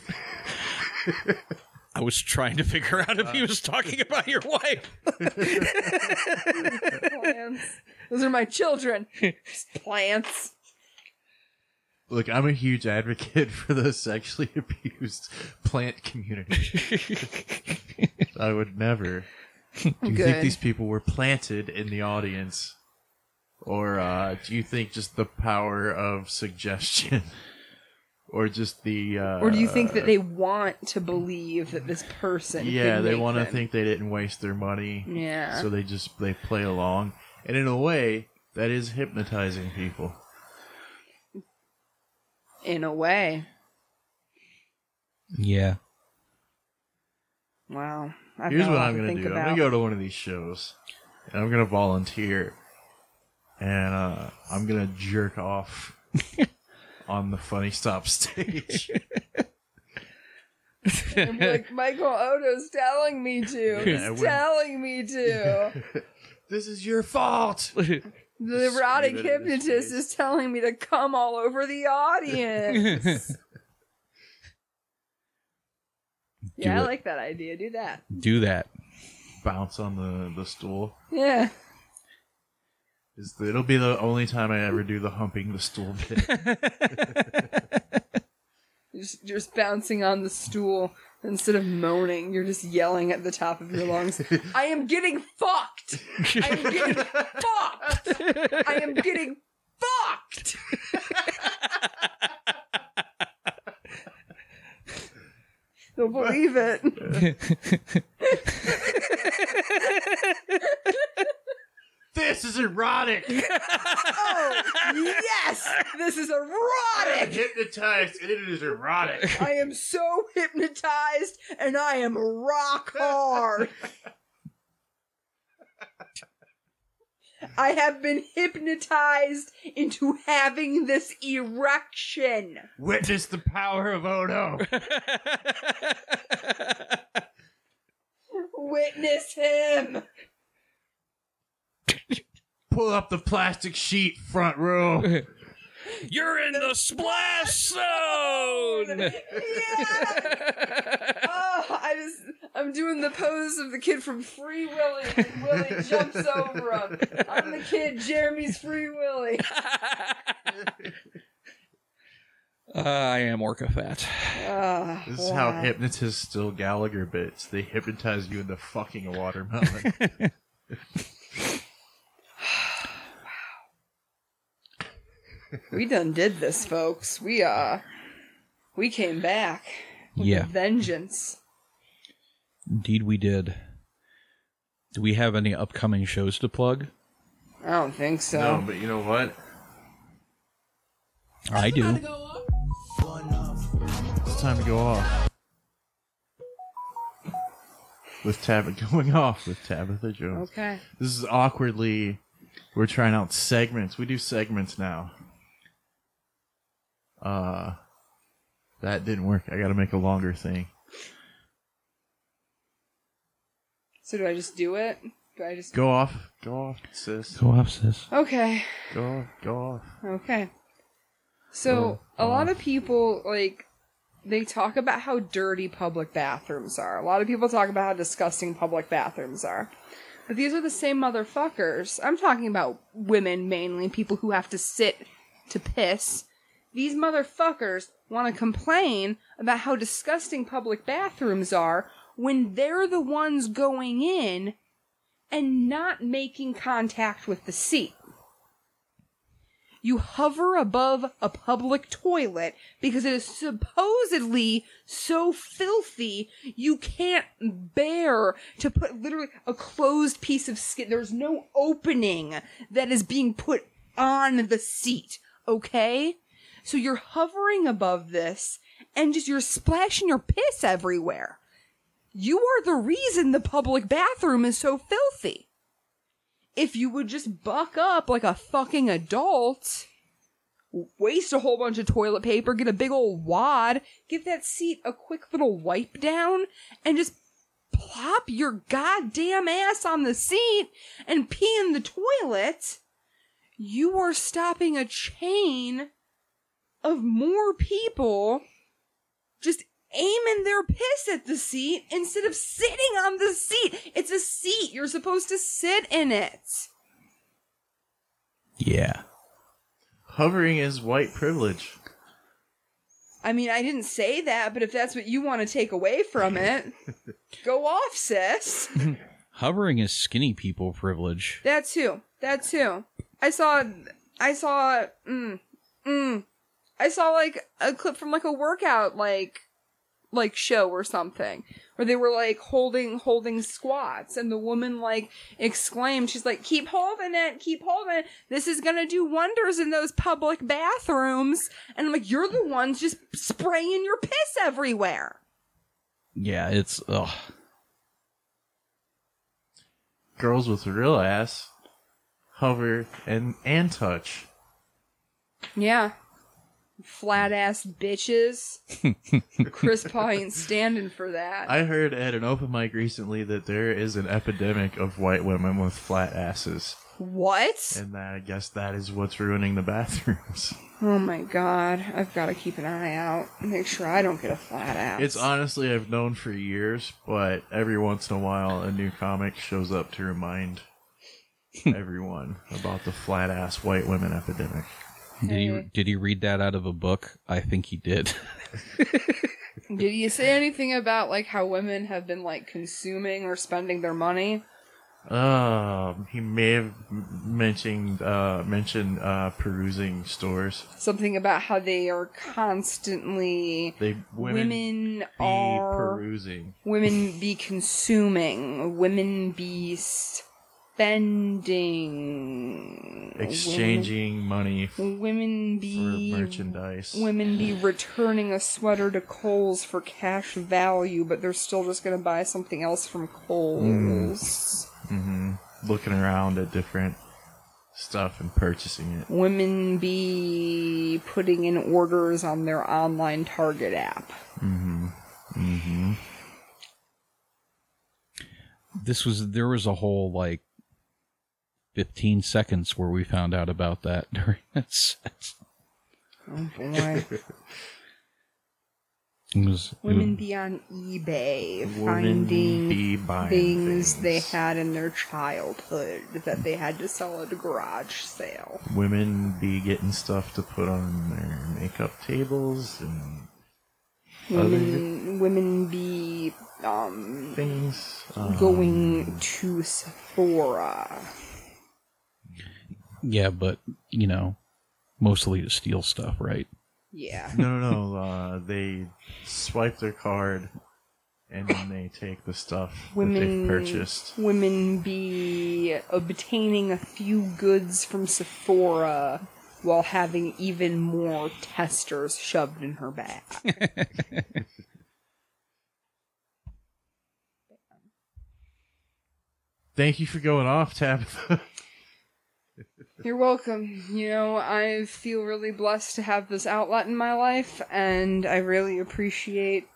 I was trying to figure out if he was talking about your wife. Plants. Those are my children. Just plants. Look, I'm a huge advocate for the sexually abused plant community. I would never. Do you Good. think these people were planted in the audience? Or do you think just the power of suggestion? Or just the... Or do you think that they want to believe that this person yeah, could they make want to them? think they didn't waste their money. Yeah. So they play along. And in a way, that is hypnotizing people. In a way. Yeah. Wow. I've Here's got a what lot I'm to going to think do. about. I'm going to go to one of these shows. And I'm going to volunteer. And I'm going to jerk off on the Funny Stop stage. I'm like, Michael Odo's telling me to. Yeah, He's telling me to. This is your fault! The erotic Scream it in his hypnotist face. is telling me to come all over the audience. Yeah, I it. like that idea. Do that. Do that. Bounce on the stool. Yeah. It'll be the only time I ever do the humping the stool bit. Just bouncing on the stool. Instead of moaning, you're just yelling at the top of your lungs. I am getting fucked! I am getting fucked! I am getting fucked! Don't believe it. This is erotic! Oh, yes! This is erotic! Hypnotized, and it is erotic. I am so hypnotized, and I am rock hard. I have been hypnotized into having this erection. Witness the power of Odo. Witness him. Pull up the plastic sheet, front row. You're in the splash zone! Yeah. Oh, I'm doing the pose of the kid from Free Willy, and Willy jumps over him. I'm the kid, Jeremy's Free Willy. I am Orca Fat. This is how hypnotists steal Gallagher bits. They hypnotize you into fucking a watermelon. We done did this, folks. We came back with Yeah. a vengeance. Indeed, we did. Do we have any upcoming shows to plug? I don't think so. No, but you know what? I do. It's time to go off. going off with Tabitha Jones. Okay. This is awkwardly. We're trying out segments. We do segments now. That didn't work. I got to make a longer thing. So do I just do it? Do I just Go off, sis. Go off, sis. Okay. Go off. Okay. So a lot of people they talk about how dirty public bathrooms are. A lot of people talk about how disgusting public bathrooms are. But these are the same motherfuckers. I'm talking about women mainly, people who have to sit to piss. These motherfuckers want to complain about how disgusting public bathrooms are when they're the ones going in and not making contact with the seat. You hover above a public toilet because it is supposedly so filthy you can't bear to put literally a closed piece of skin. There's no opening that is being put on the seat, okay? So you're hovering above this and just you're splashing your piss everywhere. You are the reason the public bathroom is so filthy. If you would just buck up like a fucking adult, waste a whole bunch of toilet paper, get a big old wad, give that seat a quick little wipe down, and just plop your goddamn ass on the seat and pee in the toilet, you are stopping a chain of more people just aiming their piss at the seat instead of sitting on the seat. It's a seat. You're supposed to sit in it. Yeah. Hovering is white privilege. I mean, I didn't say that, but if that's what you want to take away from it, go off, sis. Hovering is skinny people privilege. That too. I saw like a clip from like a workout like show or something where they were like holding squats, and the woman like exclaimed, she's like, keep holding it, this is gonna do wonders in those public bathrooms. And I'm like, you're the ones just spraying your piss everywhere. Yeah, it's ugh. Girls with real ass hover and touch. Yeah. Flat ass bitches. Chris Paul ain't standing for that. I heard at an open mic recently that there is an epidemic of white women with flat asses. What? And I guess that is what's ruining the bathrooms. Oh my god. I've got to keep an eye out. Make sure I don't get a flat ass. It's honestly, I've known for years, but every once in a while a new comic shows up to remind everyone about the flat ass white women epidemic. Did he read that out of a book? I think he did. Did you say anything about like how women have been like consuming or spending their money? He may have mentioned perusing stores. Something about how they are constantly women are perusing. Women be consuming. Women be spending, exchanging money women be for merchandise. Women be returning a sweater to Kohl's for cash value, but they're still just going to buy something else from Kohl's. Mm-hmm. Looking around at different stuff and purchasing it. Women be putting in orders on their online Target app. Mm-hmm. Mm-hmm. There was a whole like 15 seconds where we found out about that during that set. Oh boy. Women be on eBay finding things they had in their childhood that they had to sell at a garage sale. Women be getting stuff to put on their makeup tables and women be things going to Sephora. Yeah, but mostly to steal stuff, right? Yeah. No. They swipe their card and then they take the stuff that they've purchased. Women be obtaining a few goods from Sephora while having even more testers shoved in her bag. Thank you for going off, Tabitha. You're welcome. You know, I feel really blessed to have this outlet in my life, and I really appreciate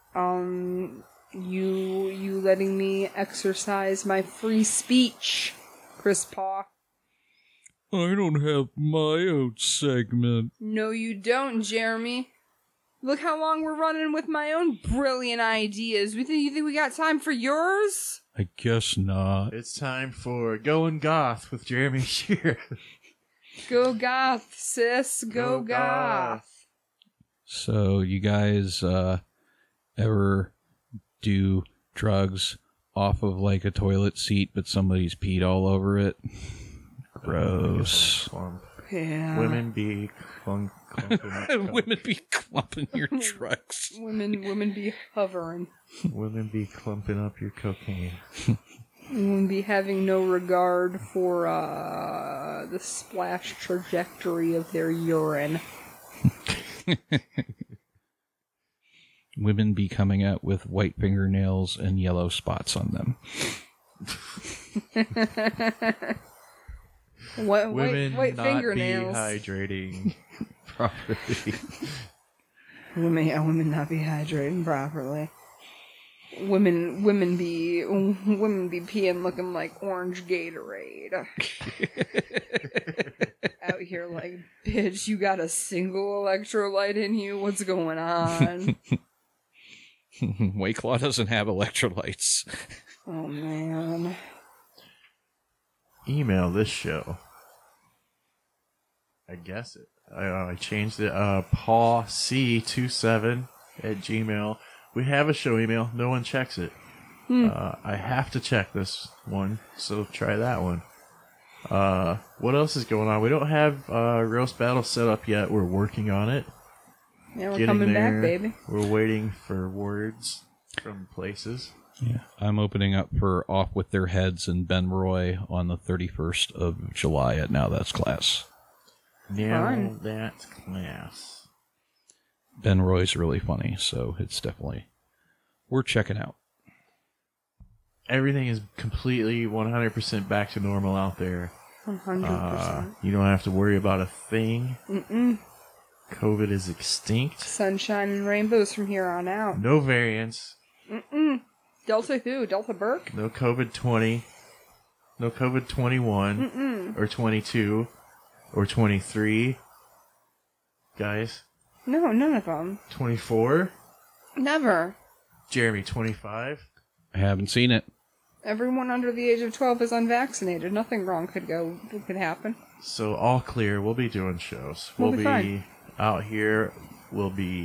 you letting me exercise my free speech, Chris Paw. I don't have my own segment. No, you don't, Jeremy. Look how long we're running with my own brilliant ideas. You think we got time for yours? I guess not. It's time for Going Goth with Jeremy Shear. Go goth, sis. Go goth. So, you guys ever do drugs off of like a toilet seat, but somebody's peed all over it? Gross. Yeah. Women be clumping. Women be clumping your drugs. Women be hovering. Women be clumping up your cocaine. Women be having no regard for the splash trajectory of their urine. Women be coming out with white fingernails and yellow spots on them. Women white not fingernails. dehydrating properly. Women not be hydrating properly. Women be peeing looking like orange Gatorade. Out here like, bitch, you got a single electrolyte in you? What's going on? White Claw doesn't have electrolytes. Oh man. Email this show. I guess it. I changed it. pawc27@gmail. We have a show email. No one checks it. I have to check this one, so try that one. What else is going on? We don't have Roast Battle set up yet. We're working on it. Yeah, we're Getting coming there. back, baby. We're waiting for words from places. Yeah, I'm opening up for Off With Their Heads and Ben Roy on the 31st of July at Now That's Class. Now Fun. that's class. Ben Roy's really funny, so it's definitely worth checking out. Everything is completely 100% back to normal out there. 100%. You don't have to worry about a thing. COVID is extinct. Sunshine and rainbows from here on out. No variants. Delta who? Delta Burke? No COVID 20. No COVID 21. Or 22. Or 23. Guys. No, none of them. 24. Never. Jeremy, 25. I haven't seen it. Everyone under the age of 12 is unvaccinated. Nothing wrong could happen. So all clear. We'll be doing shows. We'll be fine. Out here. We'll be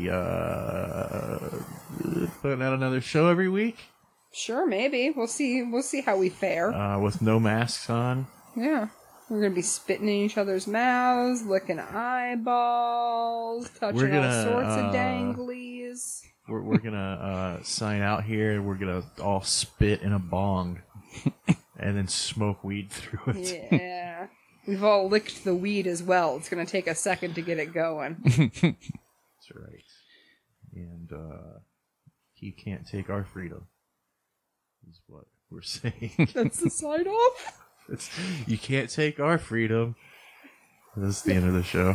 putting out another show every week. Sure, maybe. We'll see how we fare. With no masks on. Yeah. We're gonna be spitting in each other's mouths, licking eyeballs, touching all sorts of danglies. We're gonna sign out here. We're gonna all spit in a bong and then smoke weed through it. Yeah. We've all licked the weed as well. It's gonna take a second to get it going. That's right. And he can't take our freedom. Is what we're saying. That's the sign off. You can't take our freedom. This is the end of the show.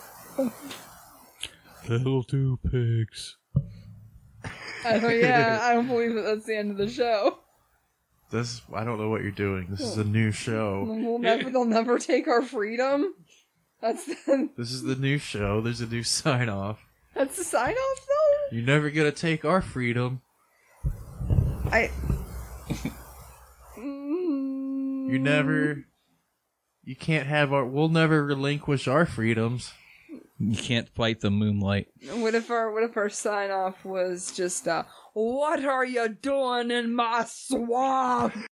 That'll do, pigs. I don't believe that that's the end of the show. I don't know what you're doing. This is a new show. They'll never take our freedom. This is the new show. There's a new sign off. That's the sign off though? You're never gonna take our freedom. You can't have we'll never relinquish our freedoms. You can't fight the moonlight. What if our sign off was just what are you doing in my swamp?